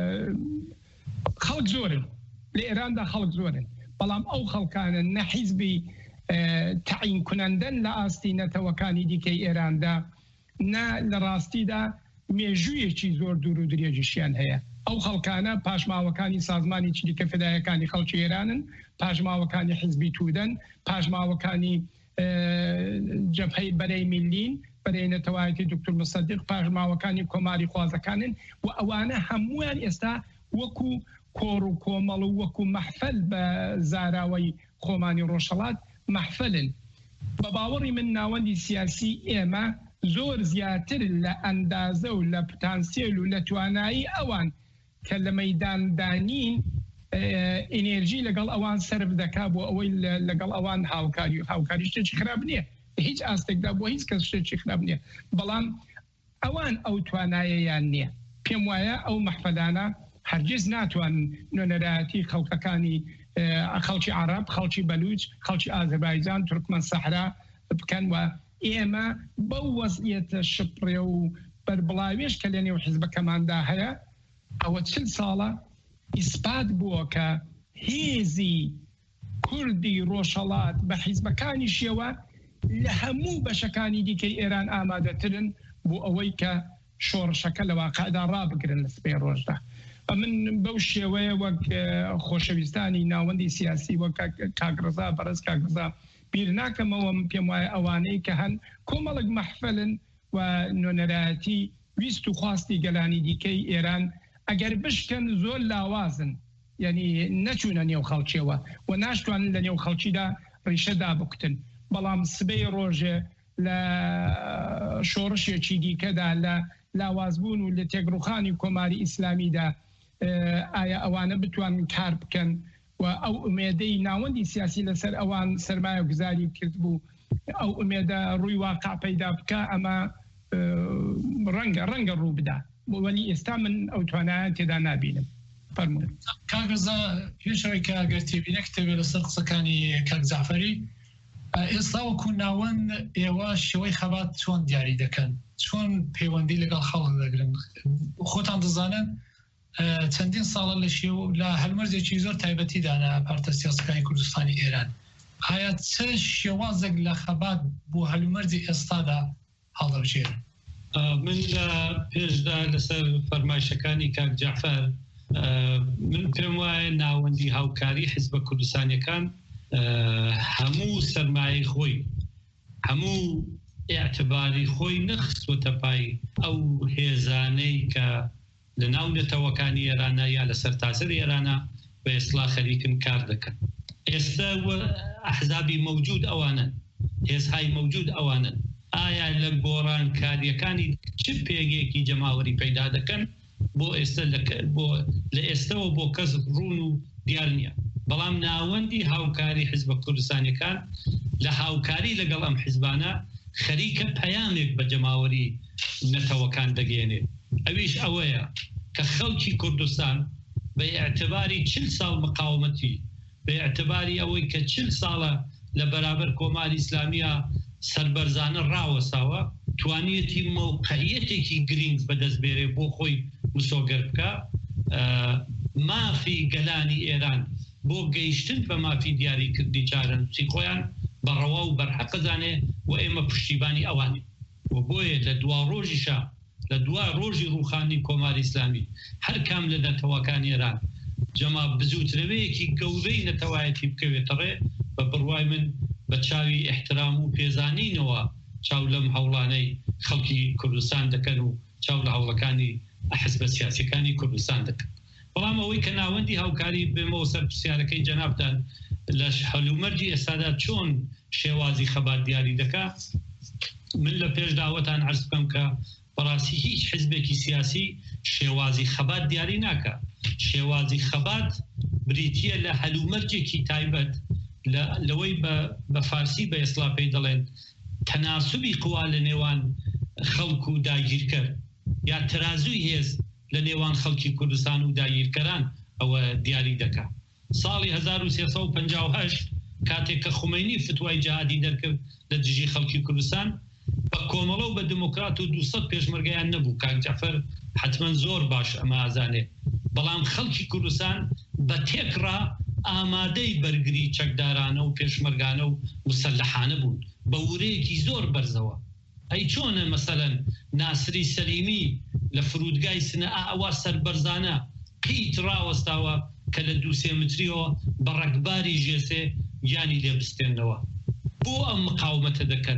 خەڵک زۆرن لە ئێراندا خەڵک زۆرن، بەڵام ئەو خەڵکانە نە حیزبی تعین کنەندەن لە ئاستی نەتەوەکانی دیکەی ئێراندا، نە لە ڕاستیدا مێژوویەکی زۆر دوور و درێژیشیان هەیە. ئەو خەڵکانە پاشماوەکانی سازمانی چریکە فدایەکانی خەڵکی ئێرانن، پاشماوەکانی حیزبی تودەن، پاشماوەکانی جەبهەی بەرەی میلین بەرەی نەتەوایەتی دکتۆر مصدق، پاشماوەکانی کۆماری خوازەکانن و ئەوانە هەمویان ئێستا وەکو کۆڕ و کۆمەڵ و وەکو مەحفەل بە زاراوەی خۆمانی ڕۆژهەڵات مەحفەلن. بە باوەڕی من ناوەندی سیاسی ئێمە زۆر زیاتر لە ئەندازە و لە پتانسیل و لە توانایی ئەوان کە لە مەیداندانین ئێنێرژی لەگەڵ ئەوان سەرف دەکا بۆ ئەوەی لەگەڵ ئەوان هاوکاری و هاوکاری شتێکی خراپ نییە، هیچ ئاستێکدا بۆ هیچ کەس شتێکی خراپ نییە، بەڵام ئەوان ئەو توانایەیان نییە. پێم وایە ئەو مەحفەلانە هەرگیز ناتوان نۆنەرایەتی خەڵکەکانی خەڵکی عەرەب، خەڵکی بەلوچ، خەڵکی ئازەربایجان، تورکمەن سەحرا بکەن و ئێمە بەو وەزعیەتە شپڕێ و بەربڵاوێش کە لە نێو حیزبەکەماندا هەیە ئەوە چل ساڵە ئیسپات بووە کە هێزی کوردی ڕۆژهەڵات بە حیزبەکانیشیەوە لە هەموو بەشەکانی دیکەی ئێران ئامادەترن بۆ ئەوەی کە شۆڕشەکە لە واقعدا ڕابگرن لە سبەی ڕۆژدا. من بەو شێوەیە وەک خۆشەویستانی ناوەندی سیاسی وەک کاگرزا بەڕێز کاگرزا بیر ناکەمەوە من پێم وایە ئەوانەی کە هەن کۆمەڵک مەحفەلن و نۆنەرایەتی ویست و خواستی گەلانی دیکەی ئێران ئەگەر بشکن زۆر لاوازن یعنی نەچوونە نێو خەڵکیەوە و ناشتوانن لە نێو خەڵکیدا ڕیشەدا بکتن بەڵام سبەی ڕۆژێ لە شۆڕشێکی دیکەدا لە لاوازبوون و لە تێگڕوخانی کۆماری ئیسلامیدا ئایا ئەوانە بتوانن کار بکەن و ئەو ئومێدەی ناوەندی سیاسی لەسەر ئەوان سەرمایە گوزاری کرد بوو ئەو ئومێدە ڕووی واقع پەیدا بکە ئەمە ڕەنگە ڕەنگە ڕوو بدا وەلی ئێستا من ئەو توانایان تێدا نابینم فەرموون. کاگەزا پێشەوەی کە ئەگەر تێبینە کتێبێ لەسەر قسەکانی کاک جعفەری ئێستا وەکو ناوەند ئێوە شێوەی خەبات چۆن دیاری دەکەن چۆن پەیوەندی لەگەڵ خەڵک دەگرن خۆتان دەزانن چەندین ساڵە لە شێو لە هەلمەرزێکی زۆر تایبەتیدانە پارتە سیاسەکانی کوردستانی ئێران ئایا چه شێوازێک لە خەبات بۆ هەلومەرزی ئێستادا هەڵدەبژێرن؟ من لە پێشدا لەسەر فەرمایشەکانی کاک جعفەر من پێم وایە ناوەندی هاوکاری حیزبە کوردستانیەکان هەموو سەرمایەی خۆی هەموو ئێعتباری خۆی نەخستوەتە پای ئەو هێزانەی کە لە ناو نەتەوەکانی ئێرانە یا لە سەرتاسەر ئێرانە بە ئێسڵا خەریکن کار دەکەن. ئێستا ئەحزابی مەوجود ئەوانن هێزهای مەوجود ئەوانن ئایا لە گۆڕانکاریەکانی چ پێگێکی جەماوەری پەیدا دەکەن بۆ ئێستا لە ئێستەوە بۆ کەس ڕوون و دیار نییە بەڵام ناوەندی هاوکاری حیزبە کوردستانیەکان لە هاوکاری لەگەڵ ئەم حیزبانە خەریکە پەیامێک بە جەماوەری نەتەوەکان دەگەێنێت ئەویش ئەوەیە کە خەڵکی کوردستان بە ئێعتباری چل ساڵ مقاومەتی بە ئێعتباری ئەوەی کە چل ساڵە لە بەرابەر کۆماری ئیسلامیە سەربەرزانە ڕاوەساوە توانیەتی موقعیەتێکی گرنگ بەدەستبێرێ بۆ خۆی مسۆگەر بکە مافی گەلانی ئێران بۆ گەیشتن بە مافی دیاریکردنی چارەنووسی خۆیان بەڕەوا و بەرحەقەزانێ و ئێمە پشتیبانی ئەوانی و بۆیە لە دوا ڕۆژیشە لە دوا ڕۆژی ڕووخانی کۆماری ئیسلامی هەر کام لە نەتەوەکان ئێران جەما بزوترەوەیەکی گەورەی نەتەوایەتی بکەوێتە ڕێ بە بڕوای من بە چاوی احترام و پێزانینەوە چاو لەم هەوڵانەی خەڵکی کوردستان دەکەن و چاو لە هەوڵەکانی حیزبە سیاسیەکانی کوردستان دەکەن. بەڵام ئەوەی کە ناوەندی هاوکاری بێمەوە سەر پرسیارەکەی جەنابتان لە هەلومەرجی ئێستادا چۆن شێوازی خەبات دیاری دەکات من لە پێش داوەتان عەرز بکەم کە بەڕاستی هیچ حیزبێکی سیاسی شێوازی خەبات دیاری ناکات. شێوازی خەبات بریتیە لە هەلومەرجێکی تایبەت لەوەی بە فارسی بە ئێسڵا پێی دەڵێن تەناسوبی قوا لە نێوان خەڵک و داگیرکەر یا ترازوی هێز لە نێوان خەڵکی کوردستان و داگیرکەران ئەوە دیاری دەکات. ساڵی هەزار و سێسەد و پەنجا و هەشت کاتێک کە خومەینی فتوای جیهادی دەرکرد لە دژی خەڵکی کوردستان بە کۆمەڵە و بە دموکرات و دووسەد پێشمەرگەیان نەبوو. کاک جەعفەر حتمەن زۆر باش ئەمە ئازانێ بەڵام خەڵکی کوردستان بە تێکڕا ئامادەی بەرگری چەکدارانە و پێشمەرگانە و مسلحانە بوون بە ورەیەکی زۆر بەرزەوە. ئەی چۆنە مەسەلەن ناسری سەلیمی لە فرودگای سنە ئاوا سەربەرزانە قیت ڕاوەستاوە کە لە دوو سێ متریەوە بە ڕەگباری ژێسێ گیانی لێ بستێنەوە. بۆ ئەم مقاومەتە دەکەن.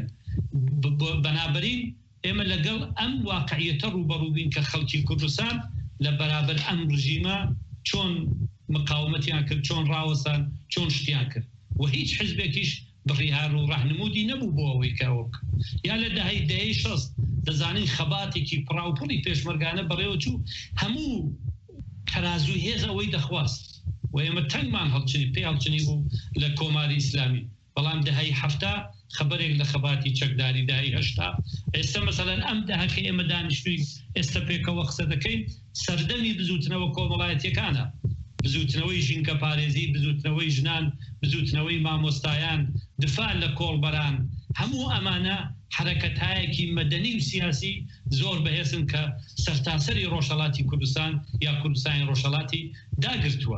بەنابەرین ئێمە لەگەڵ ئەم واقعیەتە ڕوبەڕووبین کە خەڵکی کوردستان لە بەرابەر ئەم ڕژیمە چۆن مقاومەتیان کرد چۆن ڕاوەسان چۆن شتیان کرد و هیچ حزبێکیش بڕیار و ڕاهنمودی نەبوو بۆ ئەوەی کەوەک یا لە دەهەی دەهەی شەست دەزانین خەباتێکی پڕاوپڵی پێشمەرگانە بەڕێوە چوو هەموو تەرازوی هێز ئەوەی دەخواست و ئێمە تەنگمان هەڵچنی پێ هەڵچنی بوو لە کۆماری ئیسلامی. بەڵام دەهەی هەفتا خبرێک لە خەباتی چەکداری داهەی هەشتا ئێستا مەسەلەن ئەم داهەکە ئێمە دانیشتووی ئێستا پێکەوە قسە دەکەین سەردەمی بزوتنەوە کۆمەڵایەتیەکانە بزوتنەوەی ژینکە پارێزی بزوتنەوەی ژنان بزوتنەوەی مامۆستایان دفاع لە کۆڵبەران هەموو ئەمانە حرەکەتایەکی مەدەنی و سیاسی زۆر بەهێزن کە سەرتاسەری ڕۆژهەڵاتی کوردستان یا کوردستانی ڕۆژهەڵاتی داگرتووە.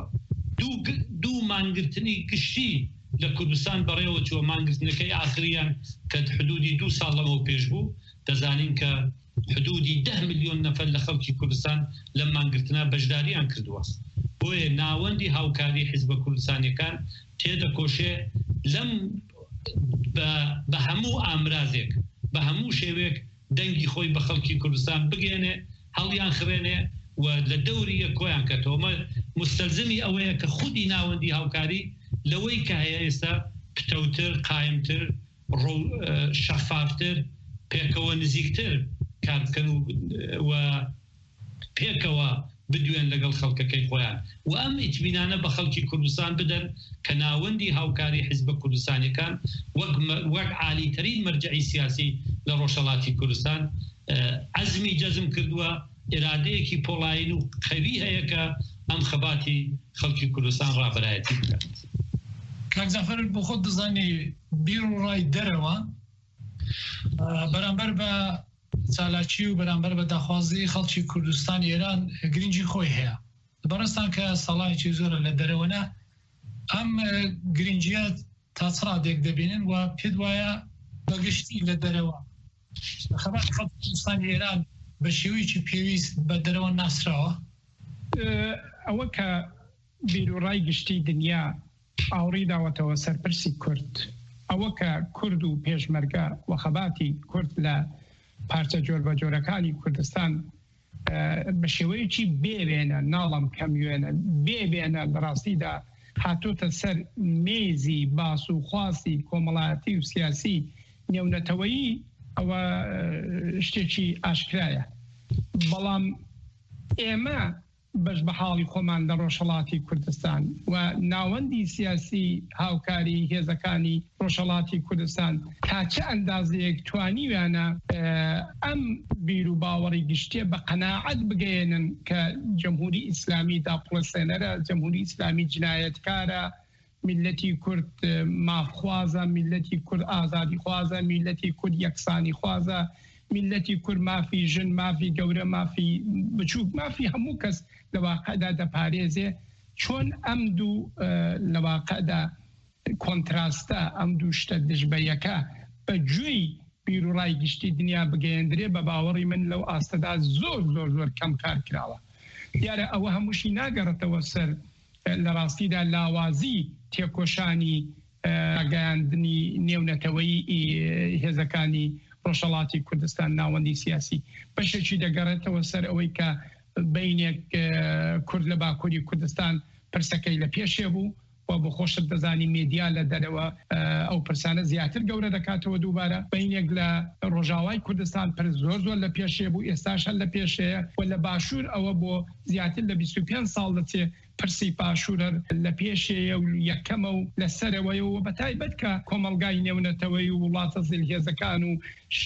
دوو مانگرتنی گشتی لە کوردستان بەڕێوە چووە مانگرتنەکەی ئاخریان کە حدودی دوو ساڵ لەمەوە پێش بوو دەزانین کە حدودی ده میلیۆن نەفەر لە خەڵکی کوردستان لە مانگرتنە بەشداریان کردووە. بۆیە ناوەندی هاوکاری حیزبە کوردستانیەکان تێدەکۆشێ لەم بە هەموو ئامرازێک بە هەموو شێوێک دەنگی خۆی بە خەڵکی کوردستان بگێنێ هەڵیان خوێنێ و لە دەوری کۆیان کەتەوە مستەلزمی ئەوەیە کە خودی ناوەندی هاوکاری لەوەی کە هەیە ئێستا پتەوتر قایمتر شەفافتر پێکەوە نزیکتر کار بکەن و پێکەوە بدوێن لەگەڵ خەڵکەکەی خۆیان و ئەم ئیتمینانە بە خەڵکی کوردستان بدەن کە ناوەندی هاوکاری حیزبە کوردستانیەکان وەک عالیترین مەرجعی سیاسی لە ڕۆژهەڵاتی کوردستان عەزمی جەزم کردووە ئێرادەیەکی پۆڵاین و قەوی هەیە کە ئەم خەباتی خەڵکی کوردستان ڕابەرایەتی بکات. کاک زەفەر بۆ خۆت دەزانی بیر و ڕای دەرەوە بەرامبەر بە چالاکی و بەرامبەر بە داخوازی خەڵکی کوردستان ئێران گرنگی خۆی هەیە بەڕستان کە ساڵایکی زۆرە لە دەرەوەنا ئەم گرنگیە تا چڕادێک دەبینن و پێت وایە بەگشتی لە دەرەوە خەبات خەڵکی کوردستان ئێران بە شێوەیەکی پێویست بە دەرەوە ناسراوە ئەوە کە بیر و ڕای گشتی دنیا ئاوڕی داوەتەوە سەرپرسی کورد ئەوە کە کورد و پێشمەرگە و خەباتی کورد لە پارچە جۆر بە جۆرەکانی کوردستان بە شێوەیەکی بێوێنە ناڵم کەمیوێنە بێوێنە بەڕاستیدا هاتوۆتە سەر مێزی باس و خواسی کۆمەڵایەتی و سیاسی نێونەتەوەیی ئەوە شتێکی ئاشکرایە بەڵام ئێمە بەش بە حاڵی خۆمان لە ڕۆژهەڵاتی کوردستان و ناوەندی سیاسی هاوکاری هێزەکانی ڕۆژهەڵاتی کوردستان تا چه ئەندازەیەک توانیویانە ئەم بیر و باوەڕی گشتێ بە قەناعەت بگەێنن کە جەمهوری ئیسلامی داپڵەسێنەرە جەمهوری ئیسلامی جنایەتکارە میلەتی کورد مافخوازە میلەتی کورد ئازادی خوازە میلەتی کورد یەکسانی خوازە میلەتی کورد مافی ژن مافی گەورە مافی بچووک مافی هەموو کەس لە واقعدا دەپارێزێ چۆن ئەم دوو لە واقعدا کۆنتراستە ئەم دوو شتە دژبەیەکە بە گوێی بیر و ڕای گشتی دنیا بگەیەندرێ بە باوەڕی من لەو ئاستەدا زۆر زۆر زۆر کەم کار کراوە دیارە ئەوە هەمووشی ناگەڕێتەوە سەر لە ڕاستیدا لاوازی تێکۆشانی ئاگەیاندنی نێونەتەوەی هێزەکانی ڕۆژهەڵاتی کوردستان ناوەندی سیاسی بەشێکی دەگەڕێتەوە سەر ئەوەی کە بینێک کورد لە باکووری کوردستان پرسەکەی لە پێشێ بوو و بۆ خۆشت دەزانی مێدیا لە دەرەوە ئەو پرسانە زیاتر گەورە دەکاتەوە دووبارە بینێک لە ڕۆژاوای کوردستان پر زۆر زۆر لە پێشێ بوو ئێستاش هەر لە پێشەیە و لە باشوور ئەوە بۆ زیاتر لە بیست و پێنج ساڵ دەچێ پرسی پاشوورە لە پێشەیە و یەکەمە و لەسەرەوەیەوە بە تایبەت کە کۆمەلگای نێونەتەوەی و وڵاتە زیلهێزەکان و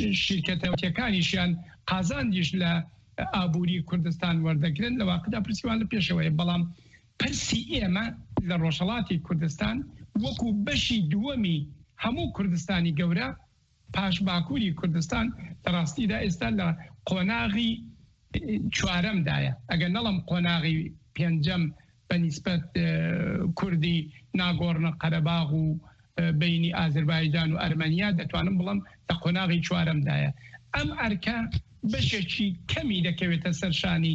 شیرکەتەوەکیەکانیشیان قازاندیش لە ئابووری کوردستان وەردەگرن لە واقعدا پرسیوان لە پێشەوەیە بەڵام پرسی ئێمە لە ڕۆژهەڵاتی کوردستان وەکو بەشی دووەمی هەموو کوردستانی گەورە پاش باکووری کوردستان لەڕاستیدا ئێستا لە قۆناغی چوارەمدایە ئەگەر نەڵم قۆناغی پێنجەم بەنسبەت کوردی ناگۆڕنە قەرەباغ و بینی ئازەربایجان و ئەرمەنیا دەتوانم بڵم لە قۆناغی چوارەمدایە ئەم ئەرکە بەشێکی کەمی دەکەوێتە سەرشانی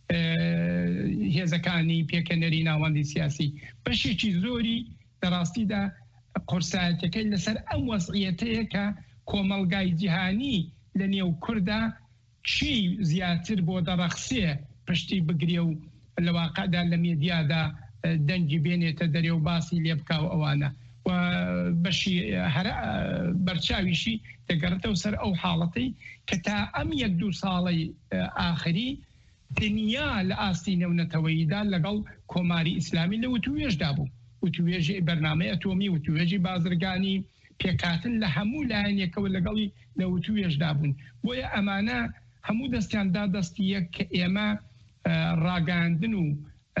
هێزەکانی پێکەنەری ناوەندی سیاسی بەشێکی زۆری لەڕاستیدا قورسایەتەکەی لەسەر ئەم وەزعیەتەیە کە کۆمەلگای جیهانی لە نێو کووردا چی زیاتر بۆ دەڕەخسێ پشتی بگرێ و لە واقعدا لە مێدیادا دەنگی بێنێتە دەرێ و باسی لێ بکاو ئەوانە و بەشی هەرە بەرچاویشی دەگەڕێتەوە سەر ئەو حاڵەتی کە تا ئەم یەک دوو ساڵی ئاخری دنیا لە ئاستی نێونەتەوەییدا لەگەڵ کۆماری ئیسلامی لە وتوێژدا بوو وتوێژی بەرنامەی ئەتۆمی وتوێژی بازرگانی پێکاتن لە هەموو لایەنێکەوە لەگەڵی لە وتوێژدا بوون بۆیە ئەمانە هەموو دەستیاندا دەستیە کە ئێمە ڕاگەاندن و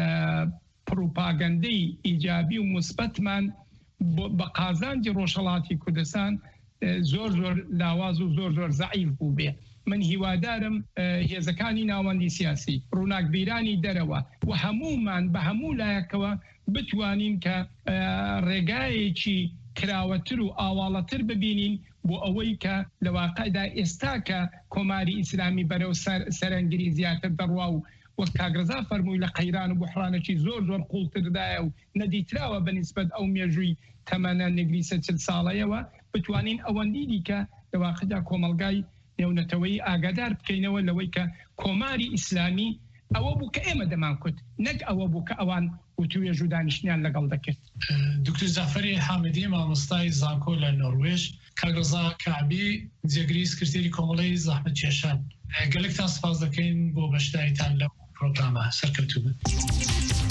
پروپاگەندەی ئیجابی و مثبەتمان بە قازانجی ڕۆژهەڵاتی کوردستان زۆر زۆر لاواز و زۆر زۆر زەعیف بوو بێ من هیوادارم هێزەکانی ناوەندی سیاسی ڕووناکبیرانی دەرەوە و هەمومان بە هەموو لایەکەوە بتوانین کە ڕێگایەکی کراوەتر و ئاواڵەتر ببینین بۆ ئەوەی کە لە واقعدا ئێستا کە کۆماری ئیسلامی بەرەو سەرنگری زیاتر دەڕوا و وەک کاگرزا فەرمووی لە قەیران و بحرانێکی زۆر زۆر قوڵتردایە و نەدیتراوە بەنسبەت ئەو مێژووی تەمەنە نگریسە چل ساڵەیەوە بتوانین ئەوەندی دیکە لەواقعدا کۆمەلگای نێونەتەوەی ئاگادار بکەینەوە لەوەی کە کۆماری ئیسلامی ئەوە بوو کە ئێمە دەمان کوت نەک ئەوە بوو کە ئەوان وتوێژ و دانیشتیان لەگەڵ دەکرد. دکتۆر زەفەری حامدی مامۆستای زانکۆ لە نۆروێژ کاگرزا کعبی جێگری سکرتێری کۆمەڵەی زەحمەت کێشان گەلێکتان سپاس دەکەین بۆ بەشداریتان لەو پرۆگرامە سەرکەوتوو بن.